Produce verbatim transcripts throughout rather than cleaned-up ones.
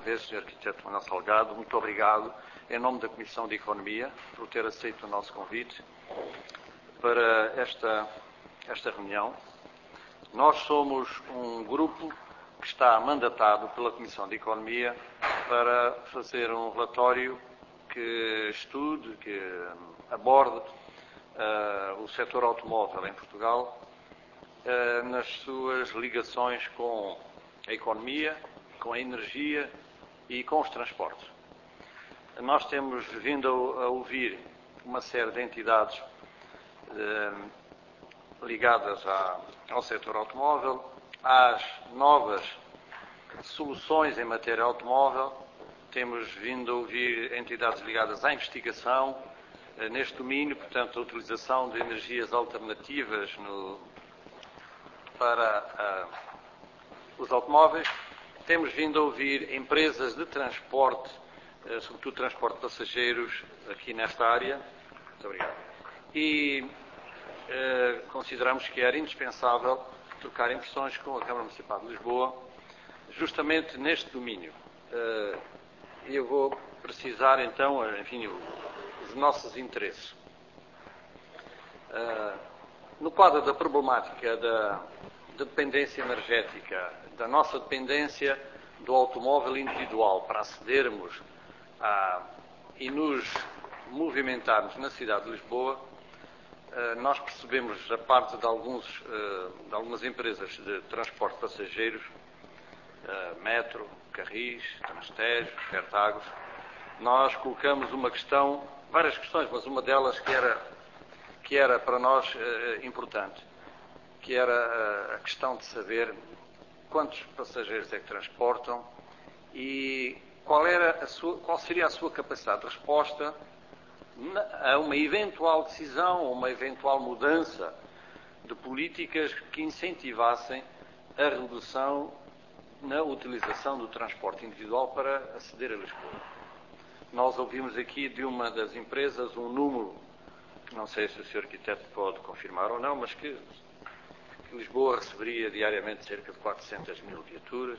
vez, senhor Arquiteto Manuel Salgado, muito obrigado, em nome da Comissão de Economia, por ter aceito o nosso convite para esta, esta reunião. Nós somos um grupo que está mandatado pela Comissão de Economia para fazer um relatório que estude, que aborde uh, o setor automóvel em Portugal uh, nas suas ligações com a economia, com a energia e com os transportes. Nós temos vindo a ouvir uma série de entidades eh, ligadas à, ao setor automóvel, às novas soluções em matéria automóvel. Temos vindo a ouvir entidades ligadas à investigação eh, neste domínio, portanto, a utilização de energias alternativas no, para ah, os automóveis. Temos vindo a ouvir empresas de transporte, sobretudo transporte de passageiros, aqui nesta área. Muito obrigado. E eh, consideramos que era indispensável trocar impressões com a Câmara Municipal de Lisboa, justamente neste domínio. Eh, eu vou precisar, então, enfim, os nossos interesses. Eh, no quadro da problemática da de dependência energética, da nossa dependência do automóvel individual para acedermos a, e nos movimentarmos na cidade de Lisboa, nós percebemos, da parte de, alguns, de algumas empresas de transporte de passageiros, Metro, Carris, Transtejo, Fertagos, nós colocamos uma questão, várias questões, mas uma delas que era, que era para nós importante, que era a questão de saber quantos passageiros é que transportam e qual, era a sua, qual seria a sua capacidade de resposta a uma eventual decisão, uma eventual mudança de políticas que incentivassem a redução na utilização do transporte individual para aceder a Lisboa. Nós ouvimos aqui de uma das empresas um número, que não sei se o senhor Arquiteto pode confirmar ou não, mas que Lisboa receberia diariamente cerca de quatrocentas mil viaturas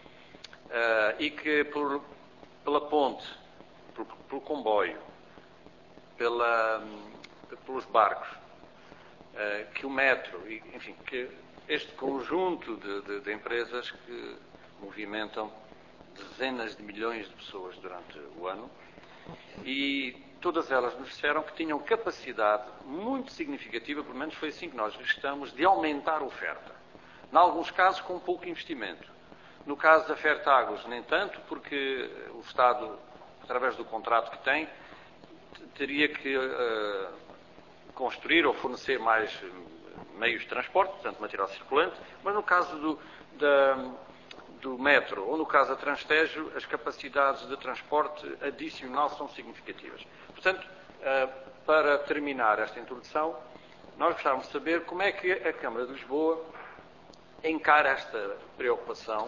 uh, e que por, pela ponte, por, pelo comboio, pela, pelos barcos, uh, que o metro, enfim, que este conjunto de, de, de empresas que movimentam dezenas de milhões de pessoas durante o ano, e todas elas nos disseram que tinham capacidade muito significativa, pelo menos foi assim que nós registamos, de aumentar a oferta. Em alguns casos, com pouco investimento. No caso da Fertagos, nem tanto, porque o Estado, através do contrato que tem, teria que uh, construir ou fornecer mais meios de transporte, portanto, material circulante, mas no caso do, da, do metro ou no caso da Transtejo, as capacidades de transporte adicional são significativas. Portanto, para terminar esta introdução, nós gostávamos de saber como é que a Câmara de Lisboa encara esta preocupação,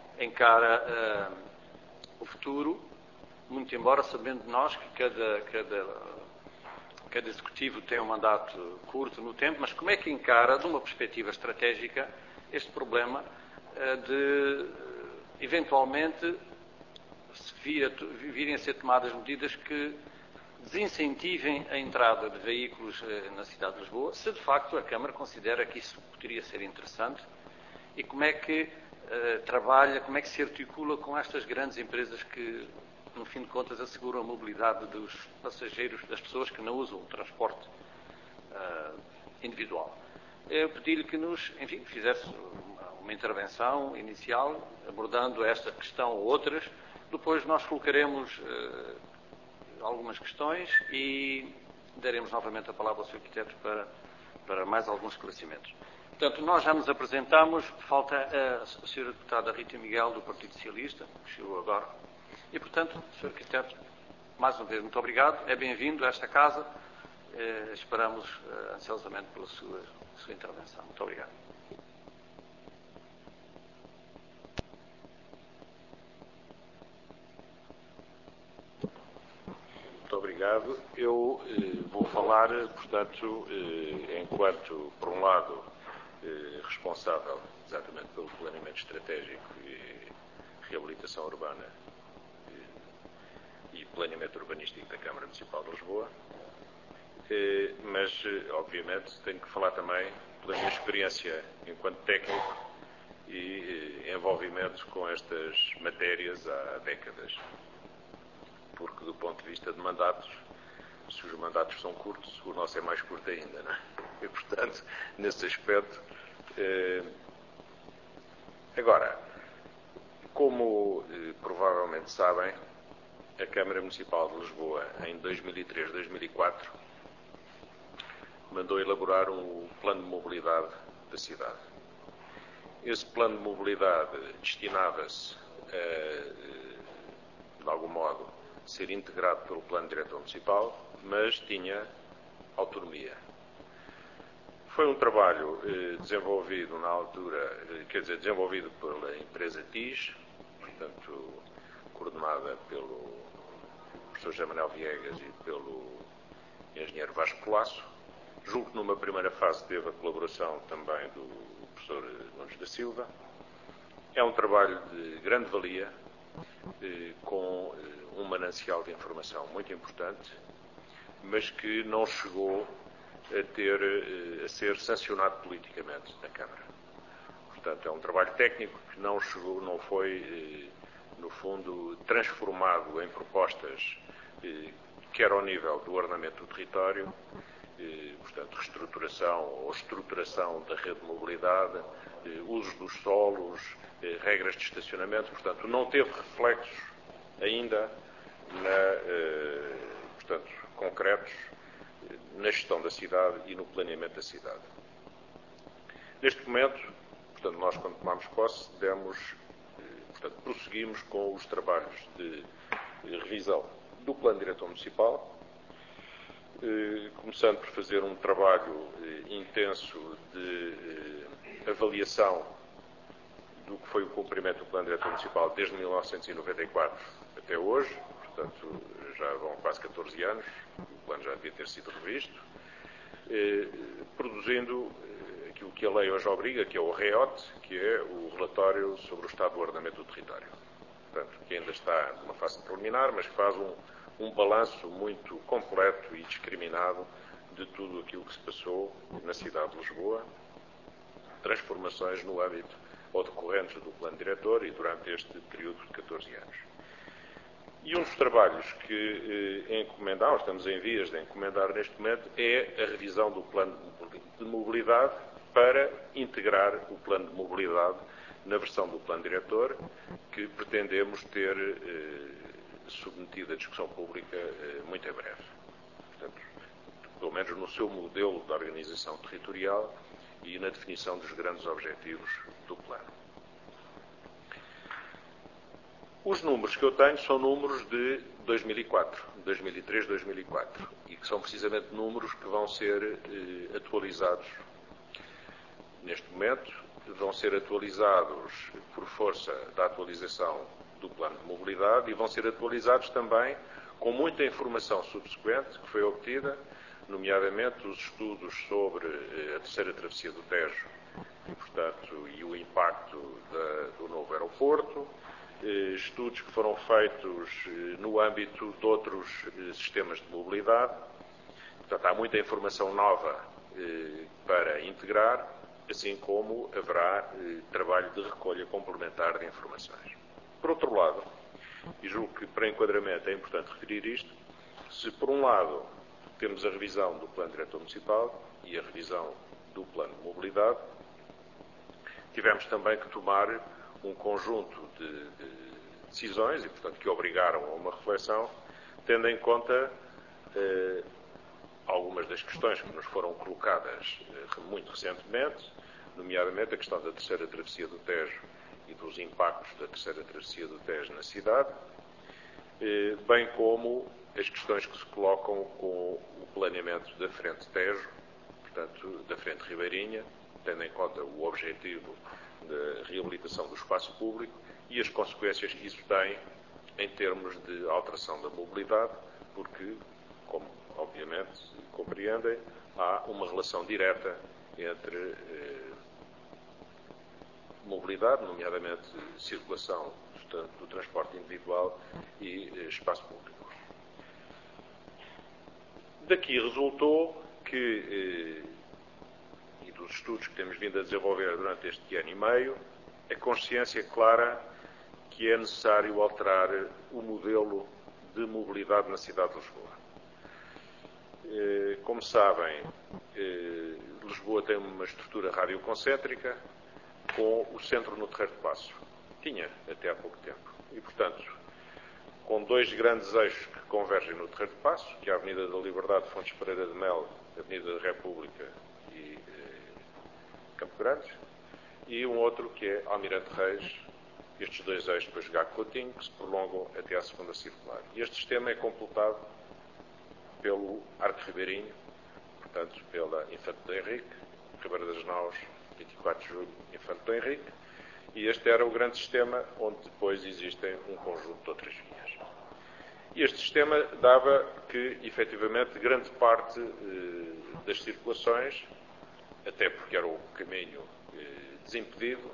encara uh, o futuro, muito embora sabendo nós que cada, cada, cada executivo tem um mandato curto no tempo, mas como é que encara, de uma perspectiva estratégica, este problema uh, de, eventualmente, se vir a, virem a ser tomadas medidas que desincentivem a entrada de veículos eh, na cidade de Lisboa, se de facto a Câmara considera que isso poderia ser interessante, e como é que eh, trabalha, como é que se articula com estas grandes empresas que, no fim de contas, asseguram a mobilidade dos passageiros, das pessoas que não usam o transporte eh, individual. Eu pedi-lhe que nos, enfim, fizesse uma, uma intervenção inicial, abordando esta questão ou outras. Depois nós colocaremos eh, algumas questões e daremos novamente a palavra ao senhor Arquiteto para, para mais alguns esclarecimentos. Portanto, nós já nos apresentamos, falta a, a senhora deputada Rita Miguel, do Partido Socialista, que chegou agora. E, portanto, senhor Arquiteto, mais uma vez, muito obrigado, é bem-vindo a esta casa, eh, esperamos eh, ansiosamente pela sua, sua intervenção. Muito obrigado. Muito obrigado. Eu eh, vou falar, portanto, eh, enquanto, por um lado, eh, responsável exatamente pelo planeamento estratégico e reabilitação urbana planeamento urbanístico da Câmara Municipal de Lisboa, mas, obviamente, tenho que falar também pela minha experiência enquanto técnico e envolvimento com estas matérias há décadas. Porque, do ponto de vista de mandatos, se os mandatos são curtos, o nosso é mais curto ainda, não é? E, portanto, nesse aspecto... Eh... Agora, como eh, provavelmente sabem, a Câmara Municipal de Lisboa, em dois mil e três, dois mil e quatro, mandou elaborar um plano de mobilidade da cidade. Esse plano de mobilidade destinava-se a, de algum modo, ser integrado pelo Plano Diretor Municipal, mas tinha autonomia. Foi um trabalho eh, desenvolvido na altura, eh, quer dizer, desenvolvido pela empresa T I S, portanto, coordenada pelo professor José Manuel Viegas e pelo engenheiro Vasco Colasso. Julgo que numa primeira fase teve a colaboração também do professor Nunes da Silva. É um trabalho de grande valia, eh, com eh, um manancial de informação muito importante, mas que não chegou a, ter, eh, a ser sancionado politicamente na Câmara. Portanto, é um trabalho técnico que não chegou, não foi, eh, no fundo, transformado em propostas, eh, quer ao nível do ordenamento do território, eh, portanto, reestruturação ou estruturação da rede de mobilidade, eh, usos dos solos, eh, regras de estacionamento, portanto, não teve reflexos ainda na, eh, portanto, concretos eh, na gestão da cidade e no planeamento da cidade. Neste momento, portanto, nós quando tomámos posse, demos, eh, portanto, prosseguimos com os trabalhos de revisão do Plano Diretor Municipal, eh, começando por fazer um trabalho eh, intenso de eh, avaliação do que foi o cumprimento do Plano Diretor Municipal desde mil novecentos e noventa e quatro até hoje, portanto já vão quase catorze anos, o plano já devia ter sido revisto, eh, produzindo eh, aquilo que a lei hoje obriga, que é o R E O T, que é o Relatório sobre o Estado do Ordenamento do Território. Portanto, que ainda está numa fase preliminar, mas que faz um, um balanço muito completo e discriminado de tudo aquilo que se passou na cidade de Lisboa, transformações no âmbito ou decorrentes do plano diretor e durante este período de catorze anos. E um dos trabalhos que eh, encomendamos, estamos em vias de encomendar neste momento, é a revisão do plano de mobilidade para integrar o plano de mobilidade na versão do plano diretor, que pretendemos ter eh, submetido à discussão pública eh, muito em breve. Portanto, pelo menos no seu modelo de organização territorial e na definição dos grandes objetivos do plano. Os números que eu tenho são números de dois mil e quatro, dois mil e três, dois mil e quatro, e que são precisamente números que vão ser eh, atualizados neste momento, vão ser atualizados por força da atualização do plano de mobilidade e vão ser atualizados também com muita informação subsequente que foi obtida, nomeadamente os estudos sobre eh, a terceira travessia do Tejo e, portanto, e o impacto da, do novo aeroporto, eh, estudos que foram feitos eh, no âmbito de outros eh, sistemas de mobilidade. Portanto, há muita informação nova eh, para integrar, assim como haverá eh, trabalho de recolha complementar de informações. Por outro lado, e julgo que para enquadramento é importante referir isto, se por um lado temos a revisão do Plano Diretor Municipal e a revisão do Plano de Mobilidade, tivemos também que tomar um conjunto de, de decisões e, portanto, que obrigaram a uma reflexão, tendo em conta eh, algumas das questões que nos foram colocadas eh, muito recentemente, nomeadamente a questão da terceira travessia do Tejo e dos impactos da terceira travessia do Tejo na cidade, eh, bem como as questões que se colocam com o planeamento da frente Tejo, portanto, da frente Ribeirinha, tendo em conta o objetivo da reabilitação do espaço público e as consequências que isso tem em termos de alteração da mobilidade, porque, como obviamente compreendem, há uma relação direta entre eh, mobilidade, nomeadamente circulação dos portanto, do transporte individual e espaço público. Daqui resultou que, e dos estudos que temos vindo a desenvolver durante este ano e meio, a consciência clara que é necessário alterar o modelo de mobilidade na cidade de Lisboa. Como sabem, Lisboa tem uma estrutura radioconcêntrica com o centro no Terreiro de Paço. Tinha até há pouco tempo. E, portanto, com dois grandes eixos que convergem no Terreiro de Paço, que é a Avenida da Liberdade, Fontes Pereira de Mel, Avenida da República e eh, Campo Grande, e um outro que é Almirante Reis, estes dois eixos depois Gago Coutinho, que se prolongam até à segunda circular. E este sistema é completado pelo Arco Ribeirinho, portanto, pela Infante do Henrique, Ribeira das Naus, vinte e quatro de julho, Infante do Henrique, e este era o grande sistema onde depois existem um conjunto de outras vias. E este sistema dava que, efetivamente, grande parte eh, das circulações, até porque era o caminho eh, desimpedido,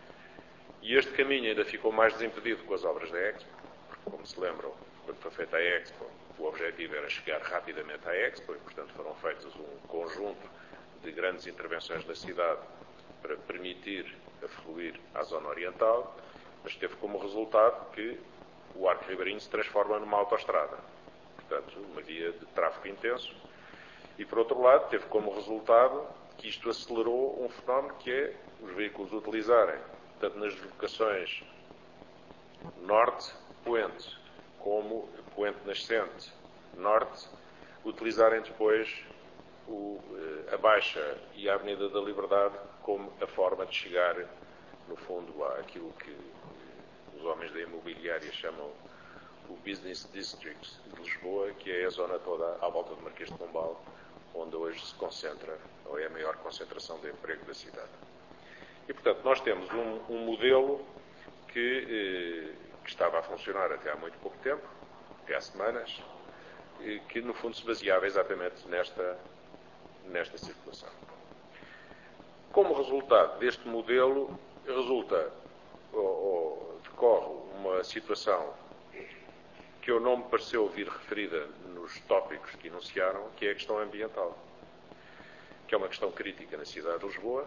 e este caminho ainda ficou mais desimpedido com as obras da Expo, porque, como se lembram, quando foi feita a Expo, o objetivo era chegar rapidamente à Expo, e, portanto, foram feitas um conjunto de grandes intervenções da cidade para permitir afluir à zona oriental, mas teve como resultado que o Arco Ribeirinho se transforma numa autoestrada, portanto, uma via de tráfego intenso, e, por outro lado, teve como resultado que isto acelerou um fenómeno que é os veículos utilizarem, tanto nas deslocações norte-poente, como poente-nascente norte, utilizarem depois o, a Baixa e a Avenida da Liberdade como a forma de chegar, no fundo, àquilo que os homens da imobiliária chamam o Business District de Lisboa, que é a zona toda à volta do Marquês de Pombal, onde hoje se concentra, ou é a maior concentração de emprego da cidade. E, portanto, nós temos um, um modelo que, eh, que estava a funcionar até há muito pouco tempo, até há semanas, eh, que, no fundo, se baseava exatamente nesta, nesta circulação. Como resultado deste modelo, resulta, ou, ou decorre uma situação que eu não me pareceu ouvir referida nos tópicos que enunciaram, que é a questão ambiental, que é uma questão crítica na cidade de Lisboa,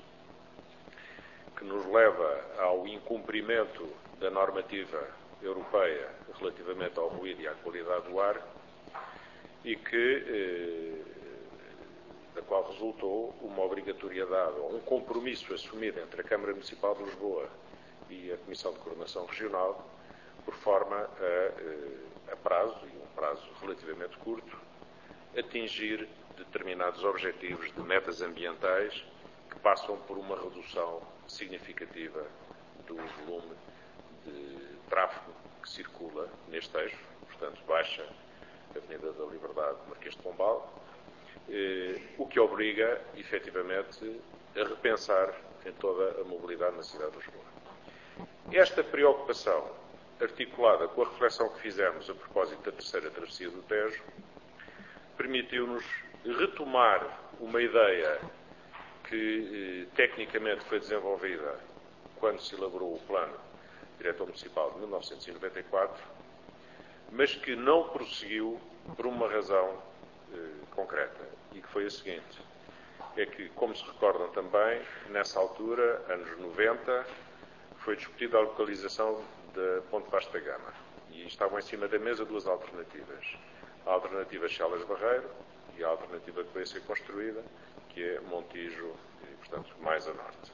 que nos leva ao incumprimento da normativa europeia relativamente ao ruído e à qualidade do ar, e que, eh, da qual resultou uma obrigatoriedade, ou um compromisso assumido entre a Câmara Municipal de Lisboa e a Comissão de Coordenação Regional, por forma a, a prazo, e um prazo relativamente curto, atingir determinados objetivos de metas ambientais que passam por uma redução significativa do volume de tráfego que circula neste eixo, portanto, baixa a Avenida da Liberdade, Marquês de Pombal, eh, o que obriga, efetivamente, a repensar em toda a mobilidade na cidade de Lisboa. Esta preocupação, articulada com a reflexão que fizemos a propósito da terceira travessia do Tejo, permitiu-nos retomar uma ideia que eh, tecnicamente foi desenvolvida quando se elaborou o Plano Diretor Municipal de mil novecentos e noventa e quatro, mas que não prosseguiu por uma razão eh, concreta, e que foi a seguinte: é que, como se recordam também, nessa altura, anos noventa, foi discutida a localização da Ponte Vasta Gama, e estavam em cima da mesa duas alternativas: a alternativa Chelas Barreiro e a alternativa que veio a ser construída, que é Montijo, e, portanto, mais a norte.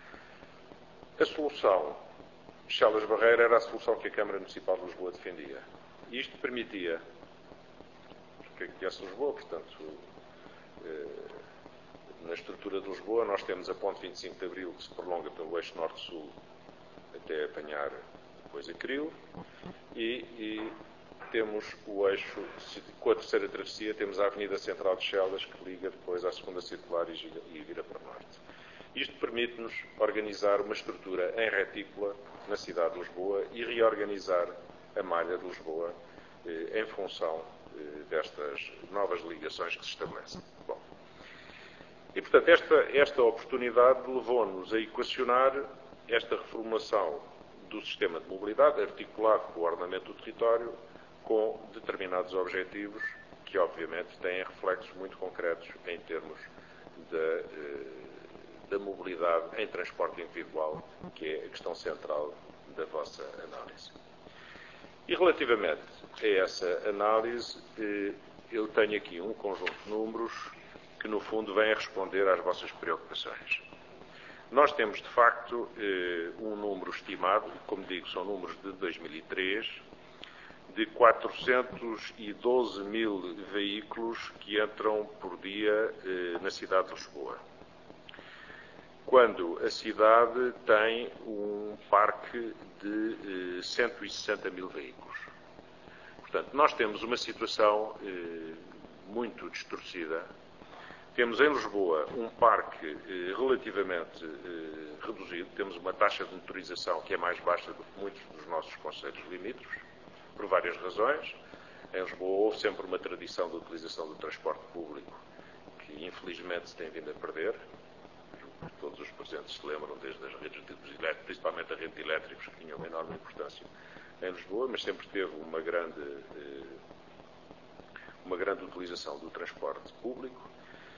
A solução Chelas Barreiro era a solução que a Câmara Municipal de Lisboa defendia. E isto permitia, que conhece Lisboa, portanto, eh, na estrutura de Lisboa, nós temos a Ponte vinte e cinco de Abril, que se prolonga pelo eixo norte-sul até apanhar depois a Cril, e, e temos o eixo, com a terceira travessia, temos a Avenida Central de Chelas, que liga depois à segunda circular e, e vira para o norte. Isto permite-nos organizar uma estrutura em retícula na cidade de Lisboa e reorganizar a malha de Lisboa eh, em função eh, destas novas ligações que se estabelecem. Bom, e, portanto, esta, esta oportunidade levou-nos a equacionar esta reformulação do sistema de mobilidade, articulado com o ordenamento do território, com determinados objetivos que, obviamente, têm reflexos muito concretos em termos da, da mobilidade em transporte individual, que é a questão central da vossa análise. E relativamente a essa análise, eu tenho aqui um conjunto de números que, no fundo, vêm a responder às vossas preocupações. Nós temos, de facto, um número estimado, como digo, são números de dois mil e três, de quatrocentos e doze mil veículos que entram por dia na cidade de Lisboa, quando a cidade tem um parque de cento e sessenta mil veículos. Portanto, nós temos uma situação muito distorcida. Temos em Lisboa um parque relativamente reduzido, temos uma taxa de motorização que é mais baixa do que muitos dos nossos concelhos limítrofes, por várias razões. Em Lisboa houve sempre uma tradição de utilização do transporte público que, infelizmente, se tem vindo a perder. Todos os presentes se lembram, desde as redes elétricas, principalmente a rede de elétricos, que tinham uma enorme importância em Lisboa, mas sempre teve uma grande, uma grande utilização do transporte público.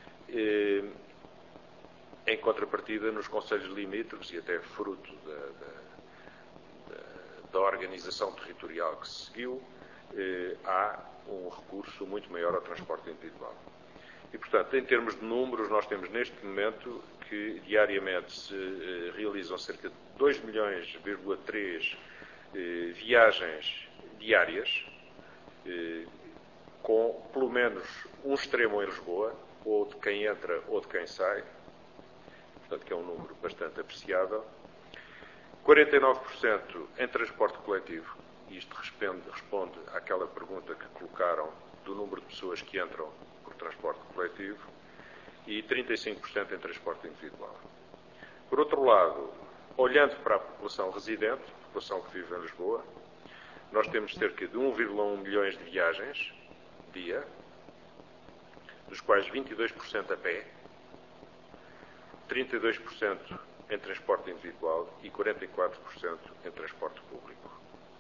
Em contrapartida, nos concelhos limítrofes, e até fruto da, da, da, da organização territorial que se seguiu, há um recurso muito maior ao transporte individual. E, portanto, em termos de números, nós temos neste momento que diariamente se eh, realizam cerca de dois milhões vírgula três eh, viagens diárias, eh, com pelo menos um extremo em Lisboa, ou de quem entra ou de quem sai, portanto, que é um número bastante apreciável. quarenta e nove por cento em transporte coletivo, e isto responde, responde àquela pergunta que colocaram do número de pessoas que entram por transporte coletivo, e trinta e cinco por cento em transporte individual. Por outro lado, olhando para a população residente, a população que vive em Lisboa, nós temos cerca de um vírgula um milhões de viagens dia, dos quais vinte e dois por cento a pé, trinta e dois por cento em transporte individual e quarenta e quatro por cento em transporte público.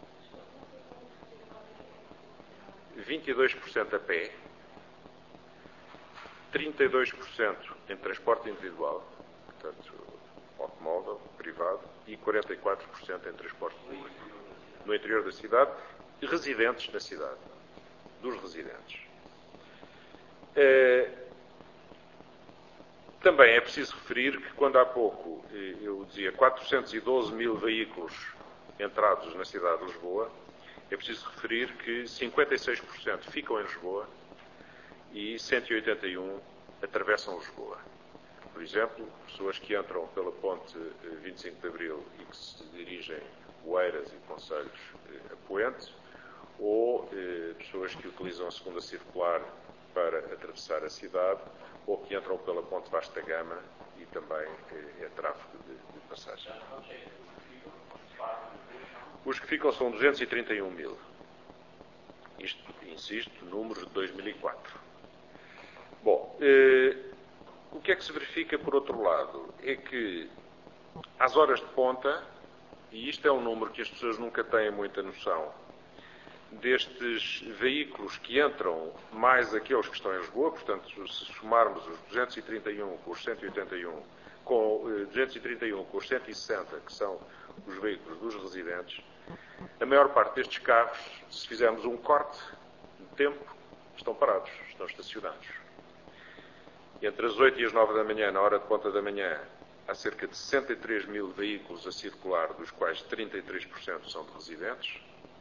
vinte e dois por cento a pé, trinta e dois por cento em transporte individual, portanto, automóvel, privado, e quarenta e quatro por cento em transporte público. No interior da cidade, e residentes na cidade, dos residentes. É, também é preciso referir que, quando há pouco eu dizia quatrocentos e doze mil veículos entrados na cidade de Lisboa, é preciso referir que cinquenta e seis por cento ficam em Lisboa e cento e oitenta e um atravessam Lisboa. Por exemplo, pessoas que entram pela ponte vinte e cinco de Abril e que se dirigem a Oeiras e concelhos a Poente, ou eh, pessoas que utilizam a segunda circular para atravessar a cidade, ou que entram pela ponte Vasta Gama e também eh, é tráfego de, de passagem. Os que ficam são duzentos e trinta e um mil. Isto, insisto, números de dois mil e quatro. Bom, eh, o que é que se verifica por outro lado? É que às horas de ponta, e isto é um número que as pessoas nunca têm muita noção, destes veículos que entram mais aqueles que estão em Lisboa, portanto, se somarmos os duzentos e trinta e um com os cento e oitenta e um, com eh, duzentos e trinta e um com os cento e sessenta, que são os veículos dos residentes, a maior parte destes carros, se fizermos um corte de tempo, estão parados, estão estacionados. Entre as oito e as nove da manhã, na hora de ponta da manhã, há cerca de sessenta e três mil veículos a circular, dos quais trinta e três por cento são de residentes.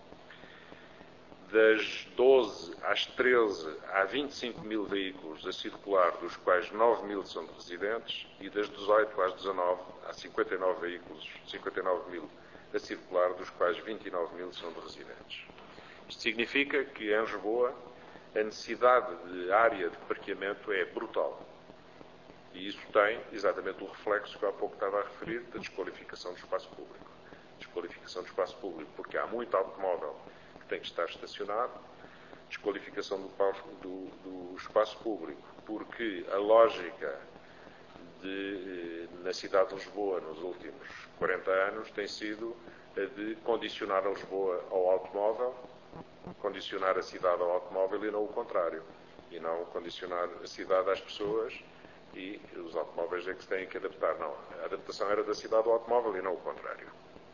Das doze às treze, há vinte e cinco mil veículos a circular, dos quais nove mil são de residentes. E das dezoito às dezanove, há cinquenta e nove veículos, cinquenta e nove mil a circular, dos quais vinte e nove mil são de residentes. Isto significa que, em Lisboa, a necessidade de área de parqueamento é brutal. E isso tem exatamente o reflexo que eu há pouco estava a referir da desqualificação do espaço público. Desqualificação do espaço público porque há muito automóvel que tem que estar estacionado. Desqualificação do, do, do espaço público porque a lógica de, na cidade de Lisboa, nos últimos quarenta anos, tem sido a de condicionar a Lisboa ao automóvel, condicionar a cidade ao automóvel e não o contrário. E não condicionar a cidade às pessoas e os automóveis é que se têm que adaptar. Não, a adaptação era da cidade ao automóvel e não o contrário.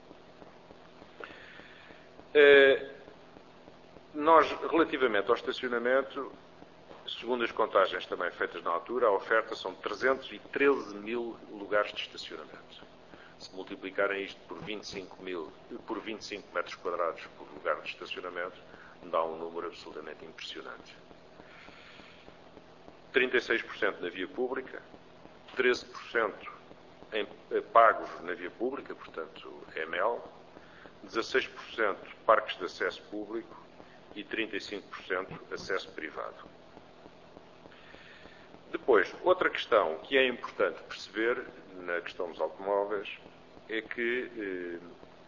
Eh, nós, relativamente ao estacionamento, segundo as contagens também feitas na altura, a oferta são trezentos e treze mil lugares de estacionamento. Se multiplicarem isto por vinte e cinco mil, por vinte e cinco metros quadrados por lugar de estacionamento, dá um número absolutamente impressionante. trinta e seis por cento na via pública, treze por cento em pagos na via pública, portanto M L, dezasseis por cento parques de acesso público e trinta e cinco por cento acesso privado. Depois, outra questão que é importante perceber na questão dos automóveis é que eh,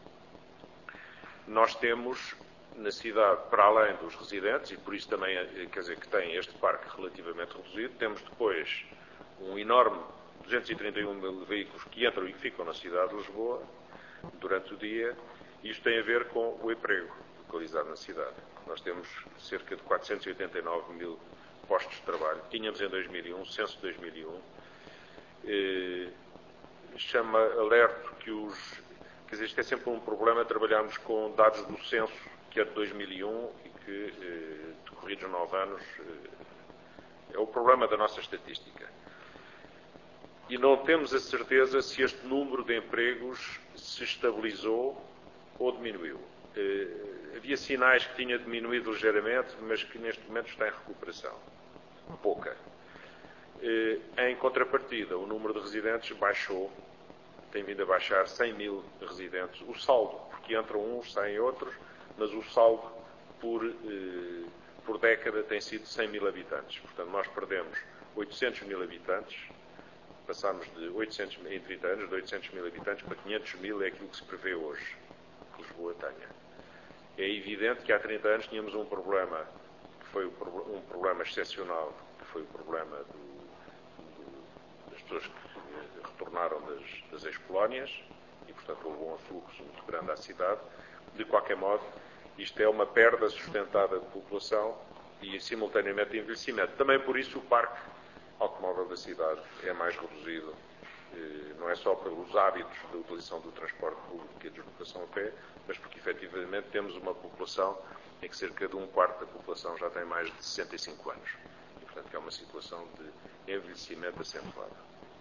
nós temos na cidade, para além dos residentes, e por isso também, quer dizer, que tem este parque relativamente reduzido, temos depois um enorme duzentos e trinta e um mil veículos que entram e que ficam na cidade de Lisboa durante o dia, e isto tem a ver com o emprego localizado na cidade. Nós temos cerca de quatrocentos e oitenta e nove mil postos de trabalho, tínhamos em dois mil e um, censo de dois mil e um, eh, chama alerta que os, quer dizer, isto é sempre um problema, trabalharmos com dados do censo, que é de dois mil e um e que, eh, decorridos nove anos, eh, é o problema da nossa estatística. E não temos a certeza se este número de empregos se estabilizou ou diminuiu. Eh, havia sinais que tinha diminuído ligeiramente, mas que neste momento está em recuperação. Pouca. Eh, em contrapartida, o número de residentes baixou, tem vindo a baixar cem mil residentes. O saldo, porque entram uns, saem outros, mas o saldo por, eh, por década tem sido cem mil habitantes. Portanto, nós perdemos oitocentos mil habitantes, passámos de oitocentos, em trinta anos, de oitocentos mil habitantes para quinhentos mil, é aquilo que se prevê hoje que Lisboa tenha. É evidente que há trinta anos tínhamos um problema, que foi um problema excepcional, que foi o problema do, do, das pessoas que retornaram das, das ex-colónias, e, portanto, houve um afluxo muito grande à cidade. De qualquer modo, isto é uma perda sustentada de população e, simultaneamente, de envelhecimento. Também por isso o parque automóvel da cidade é mais reduzido, não é só pelos hábitos da utilização do transporte público e a deslocação a pé, mas porque, efetivamente, temos uma população em que cerca de um quarto da população já tem mais de sessenta e cinco anos. E, portanto, é uma situação de envelhecimento acentuado.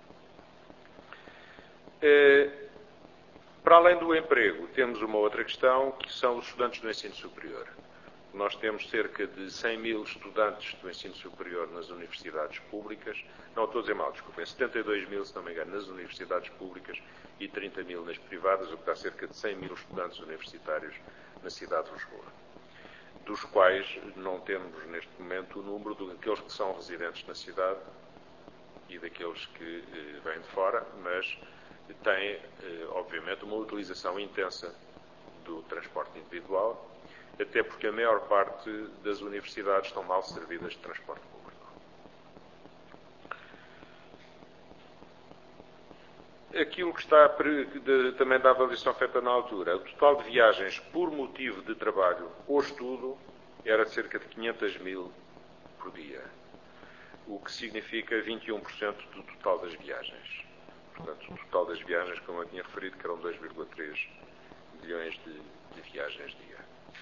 Para além do emprego, temos uma outra questão, que são os estudantes do ensino superior. Nós temos cerca de cem mil estudantes do ensino superior nas universidades públicas. Não, estou a dizer mal, desculpem, setenta e dois mil, se não me engano, nas universidades públicas e trinta mil nas privadas, o que dá cerca de cem mil estudantes universitários na cidade de Lisboa, dos quais não temos, neste momento, o número daqueles que são residentes na cidade e daqueles que eh, vêm de fora, mas têm, eh, obviamente, uma utilização intensa do transporte individual, até porque a maior parte das universidades estão mal servidas de transporte público. Aquilo que está de, também da avaliação feita na altura, o total de viagens por motivo de trabalho ou estudo era de cerca de quinhentos mil por dia, o que significa vinte e um por cento do total das viagens. Portanto, o total das viagens, como eu tinha referido, que eram dois vírgula três milhões de, de viagens dia.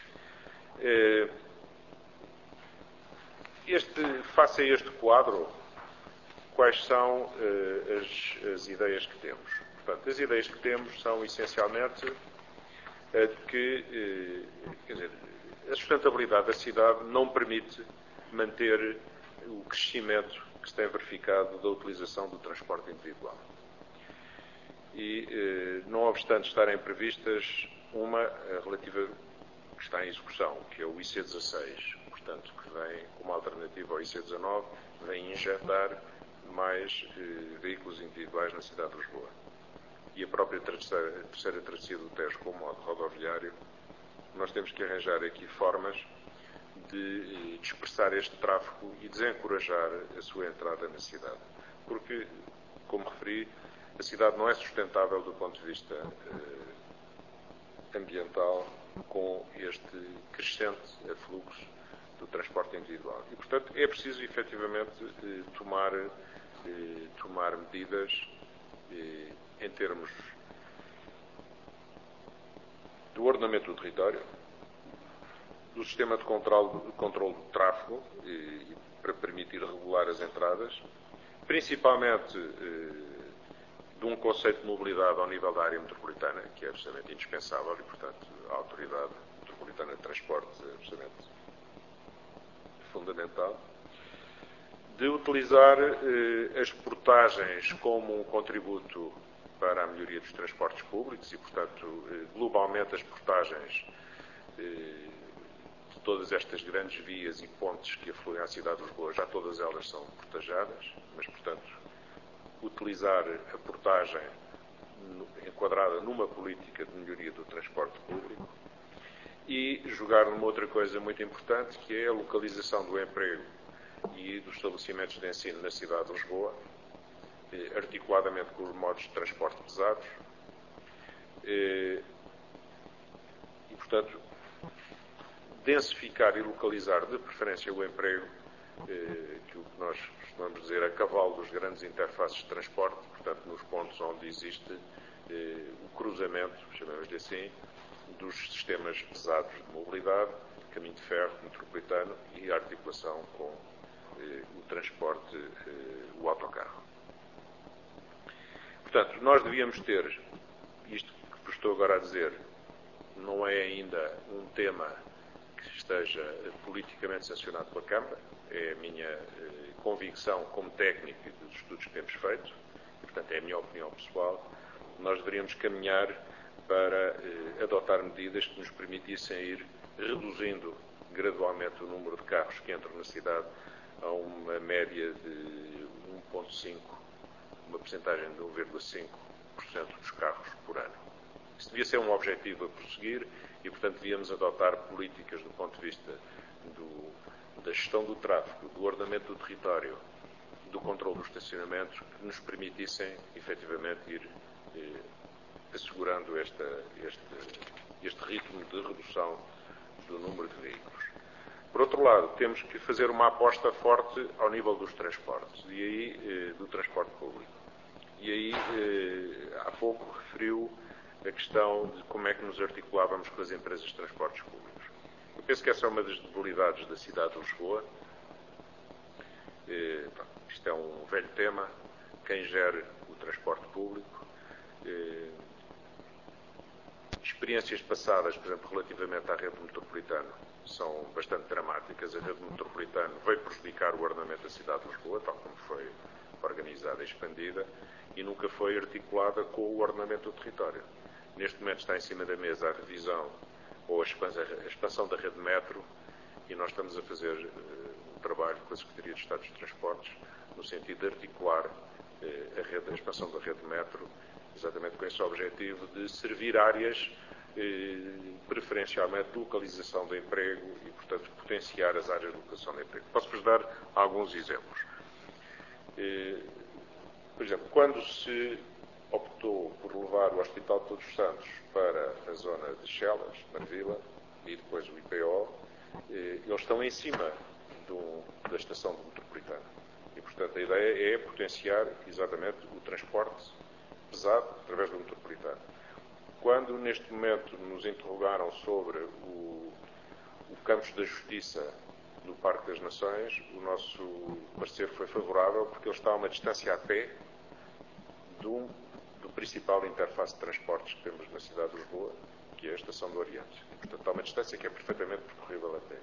Este, face a este quadro, quais são uh, as, as ideias que temos? Portanto, as ideias que temos são essencialmente a de que, uh, quer dizer, a sustentabilidade da cidade não permite manter o crescimento que se tem verificado da utilização do transporte individual. E, uh, não obstante estarem previstas uma uh, relativa que está em execução, que é o I C dezasseis, portanto, que vem como alternativa ao I C dezanove, vem injetar mais eh, veículos individuais na cidade de Lisboa. E a própria terceira, terceira travessia do Tejo com o modo rodoviário, nós temos que arranjar aqui formas de eh, dispersar este tráfego e desencorajar a sua entrada na cidade. Porque, como referi, a cidade não é sustentável do ponto de vista eh, ambiental com este crescente afluxo do transporte individual. E, portanto, é preciso, efetivamente, tomar, tomar medidas em termos do ordenamento do território, do sistema de controle, de controle do tráfego, e, para permitir regular as entradas, principalmente de um conceito de mobilidade ao nível da área metropolitana, que é absolutamente indispensável, e, portanto, a Autoridade Metropolitana de Transportes é absolutamente fundamental, de utilizar eh, as portagens como um contributo para a melhoria dos transportes públicos e, portanto, eh, globalmente as portagens eh, de todas estas grandes vias e pontes que afluem à cidade de Lisboa, já todas elas são portajadas, mas, portanto, utilizar a portagem enquadrada numa política de melhoria do transporte público e jogar numa outra coisa muito importante, que é a localização do emprego e dos estabelecimentos de ensino na cidade de Lisboa, articuladamente com os modos de transporte pesados. E, portanto, densificar e localizar de preferência o emprego, que o que nós costumamos dizer a cavalo dos grandes interfaces de transporte, portanto, nos pontos onde existe o cruzamento, chamamos-lhe assim, dos sistemas pesados de mobilidade, caminho de ferro, metropolitano e a articulação com eh, o transporte, eh, o autocarro. Portanto, nós devíamos ter, isto que vos estou agora a dizer, não é ainda um tema que esteja politicamente sancionado pela Câmara, é a minha eh, convicção como técnico e dos estudos que temos feito, e, portanto, é a minha opinião pessoal. Nós deveríamos caminhar para eh, adotar medidas que nos permitissem ir reduzindo gradualmente o número de carros que entram na cidade a uma média de um vírgula cinco, uma percentagem de um vírgula cinco por cento dos carros por ano. Isso devia ser um objetivo a prosseguir e, portanto, devíamos adotar políticas do ponto de vista do, da gestão do tráfego, do ordenamento do território, do controle dos estacionamentos, que nos permitissem, efetivamente, ir eh, assegurando esta, este, este ritmo de redução do número de veículos. Por outro lado, temos que fazer uma aposta forte ao nível dos transportes, e aí, eh, do transporte público. E aí, eh, há pouco referiu a questão de como é que nos articulávamos com as empresas de transportes públicos. Eu penso que essa é uma das debilidades da cidade de Lisboa. Eh, isto é um velho tema. Quem gera o transporte público? Eh, experiências passadas, por exemplo, relativamente à rede metropolitana, são bastante dramáticas. A rede metropolitana veio prejudicar o ordenamento da cidade de Lisboa, tal como foi organizada e expandida, e nunca foi articulada com o ordenamento do território. Neste momento está em cima da mesa a revisão ou a expansão da rede metro, e nós estamos a fazer uh, um trabalho com a Secretaria de Estado dos Transportes no sentido de articular uh, a, rede, a expansão da rede metro, exatamente com esse objetivo de servir áreas uh, preferencialmente de localização de emprego e, portanto, potenciar as áreas de localização de emprego. Posso-vos dar alguns exemplos. Uh, por exemplo, quando se optou por levar o Hospital de Todos os Santos para a zona de Chelas, Marvila, e depois o I P O, eles estão em cima do, da estação do metropolitano. E, portanto, a ideia é potenciar exatamente o transporte pesado através do metropolitano. Quando, neste momento, nos interrogaram sobre o, o Campos da Justiça no Parque das Nações, o nosso parecer foi favorável porque ele está a uma distância a pé do, do principal interface de transportes que temos na cidade de Lisboa, que é a Estação do Oriente. E, portanto, há uma distância que é perfeitamente percorrível a pé.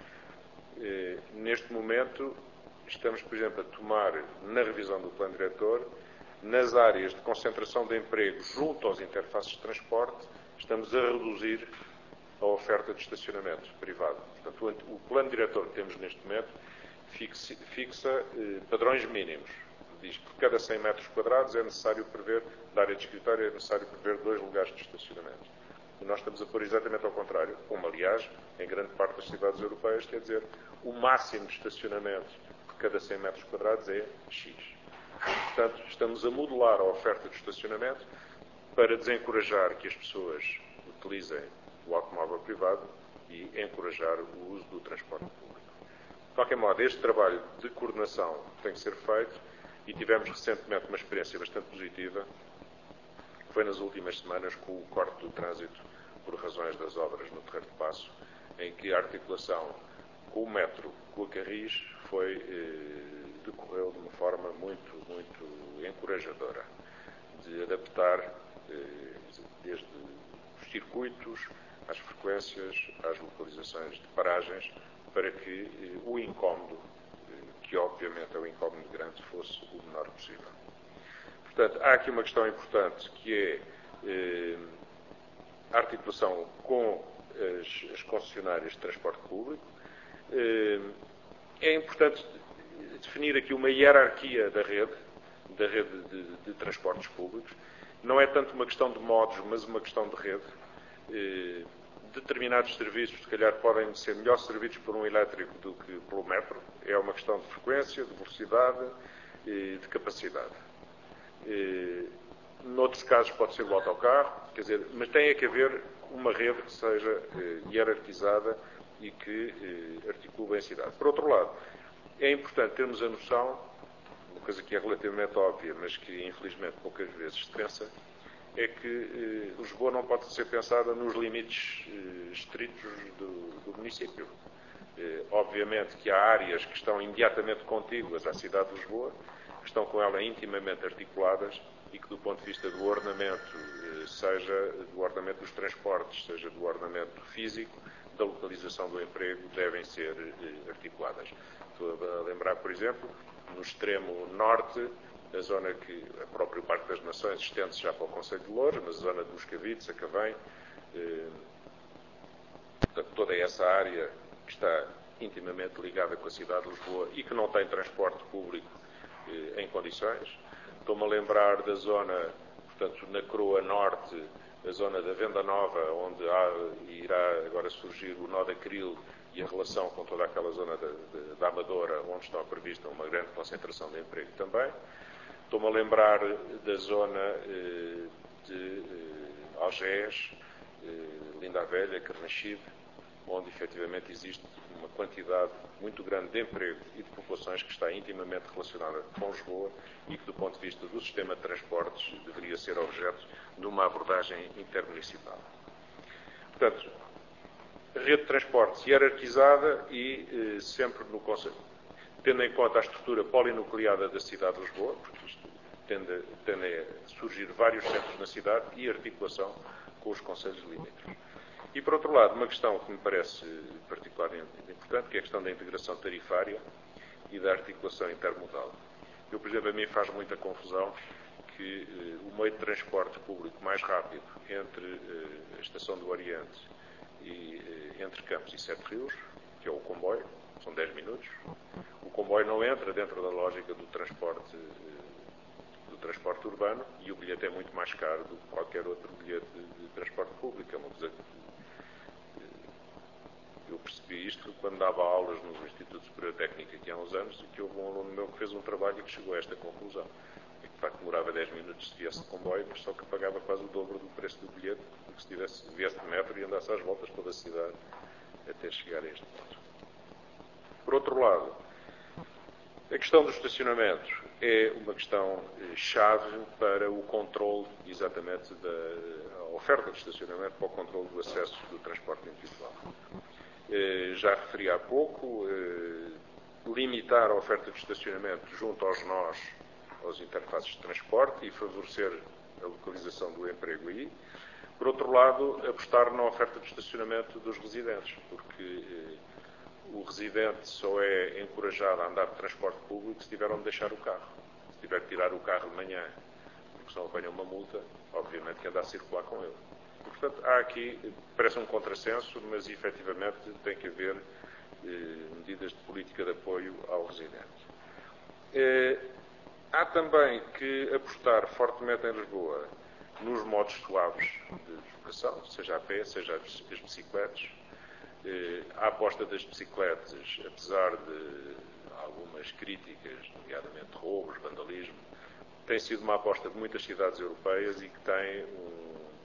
E, neste momento, estamos, por exemplo, a tomar, na revisão do plano diretor, nas áreas de concentração de emprego junto aos interfaces de transporte, estamos a reduzir a oferta de estacionamento privado. Portanto, o plano diretor que temos neste momento fixa, fixa eh, padrões mínimos. Diz que por cada cem metros quadrados é necessário prever, da área de escritório, é necessário prever dois lugares de estacionamento. E nós estamos a pôr exatamente ao contrário, como, aliás, em grande parte das cidades europeias, quer dizer, o máximo de estacionamento por cada cem metros quadrados é X. Portanto, estamos a modular a oferta de estacionamento para desencorajar que as pessoas utilizem o automóvel privado e encorajar o uso do transporte público. De qualquer modo, este trabalho de coordenação tem que ser feito e tivemos recentemente uma experiência bastante positiva, que foi nas últimas semanas com o corte do trânsito por razões das obras no Terreiro de Paço, em que a articulação com o metro, com a Carris, foi, eh, decorreu de uma forma muito, muito encorajadora, de adaptar eh, desde os circuitos, às frequências, às localizações de paragens, para que eh, o incómodo, eh, que obviamente é um incómodo grande, fosse o menor possível. Portanto, há aqui uma questão importante, que é eh, a articulação com as, as concessionárias de transporte público. Eh, é importante definir aqui uma hierarquia da rede, da rede de, de transportes públicos. Não é tanto uma questão de modos, mas uma questão de rede. Eh, determinados serviços, se calhar, podem ser melhor servidos por um elétrico do que pelo metro. É uma questão de frequência, de velocidade e de capacidade. Eh, noutros casos pode ser o autocarro, quer dizer, mas tem é que haver uma rede que seja eh, hierarquizada e que eh, articule bem a cidade. Por outro lado, é importante termos a noção, uma coisa que é relativamente óbvia, mas que infelizmente poucas vezes se pensa, é que eh, Lisboa não pode ser pensada nos limites eh, estritos do, do município. Eh, obviamente que há áreas que estão imediatamente contíguas à cidade de Lisboa, que estão com ela intimamente articuladas e que do ponto de vista do ordenamento, eh, seja do ordenamento dos transportes, seja do ordenamento físico, da localização do emprego, devem ser eh, articuladas. Estou a lembrar, por exemplo, no extremo norte, a zona que a próprio Parque das Nações estende-se já para o Concelho de Loures, mas a zona dos Cavides, a Cavém, eh, portanto, toda essa área que está intimamente ligada com a cidade de Lisboa e que não tem transporte público eh, em condições. Estou-me a lembrar da zona, portanto, na Croa Norte, a zona da Venda Nova, onde há, irá agora surgir o nó da Cril e a relação com toda aquela zona da, da, da Amadora, onde está prevista uma grande concentração de emprego também. Estou-me a lembrar da zona eh, de eh, Algés, eh, Linda a Velha, Carnaxide, onde efetivamente existe uma quantidade muito grande de emprego e de populações que está intimamente relacionada com Lisboa e que, do ponto de vista do sistema de transportes, deveria ser objeto de uma abordagem intermunicipal. Portanto, rede de transportes hierarquizada e eh, sempre no conceito, tendo em conta a estrutura polinucleada da cidade de Lisboa, porque isto tende, tende a surgir vários centros na cidade e articulação com os concelhos limítrofes. E, por outro lado, uma questão que me parece particularmente importante, que é a questão da integração tarifária e da articulação intermodal. Eu, por exemplo, a mim faz muita confusão que eh, o meio de transporte público mais rápido entre eh, a Estação do Oriente e eh, entre Campos e Sete Rios, que é o comboio, são dez minutos, o comboio não entra dentro da lógica do transporte, eh, do transporte urbano e o bilhete é muito mais caro do que qualquer outro bilhete de, de transporte público. É uma coisa que eu percebi isto quando dava aulas no Instituto Superior Técnico aqui há uns anos e que houve um aluno meu que fez um trabalho e que chegou a esta conclusão. E que, de facto, demorava dez minutos se viesse de comboio, mas só que pagava quase o dobro do preço do bilhete do que se tivesse, viesse de metro e andasse às voltas pela cidade até chegar a este ponto. Por outro lado, a questão do estacionamento é uma questão chave para o controle, exatamente, da oferta de estacionamento para o controle do acesso do transporte individual. Já referi há pouco, limitar a oferta de estacionamento junto aos nós, aos interfaces de transporte e favorecer a localização do emprego aí. Por outro lado, apostar na oferta de estacionamento dos residentes, porque o residente só é encorajado a andar de transporte público se tiver onde deixar o carro. Se tiver que tirar o carro de manhã, porque senão apanha uma multa, obviamente que anda a circular com ele. E, portanto, há aqui, parece um contrassenso, mas efetivamente tem que haver eh, medidas de política de apoio ao residente. Eh, há também que apostar fortemente em Lisboa nos modos suaves de deslocação, seja a pé, seja as bicicletas. A aposta das bicicletas, apesar de algumas críticas, nomeadamente roubos, vandalismo, tem sido uma aposta de muitas cidades europeias e que tem um,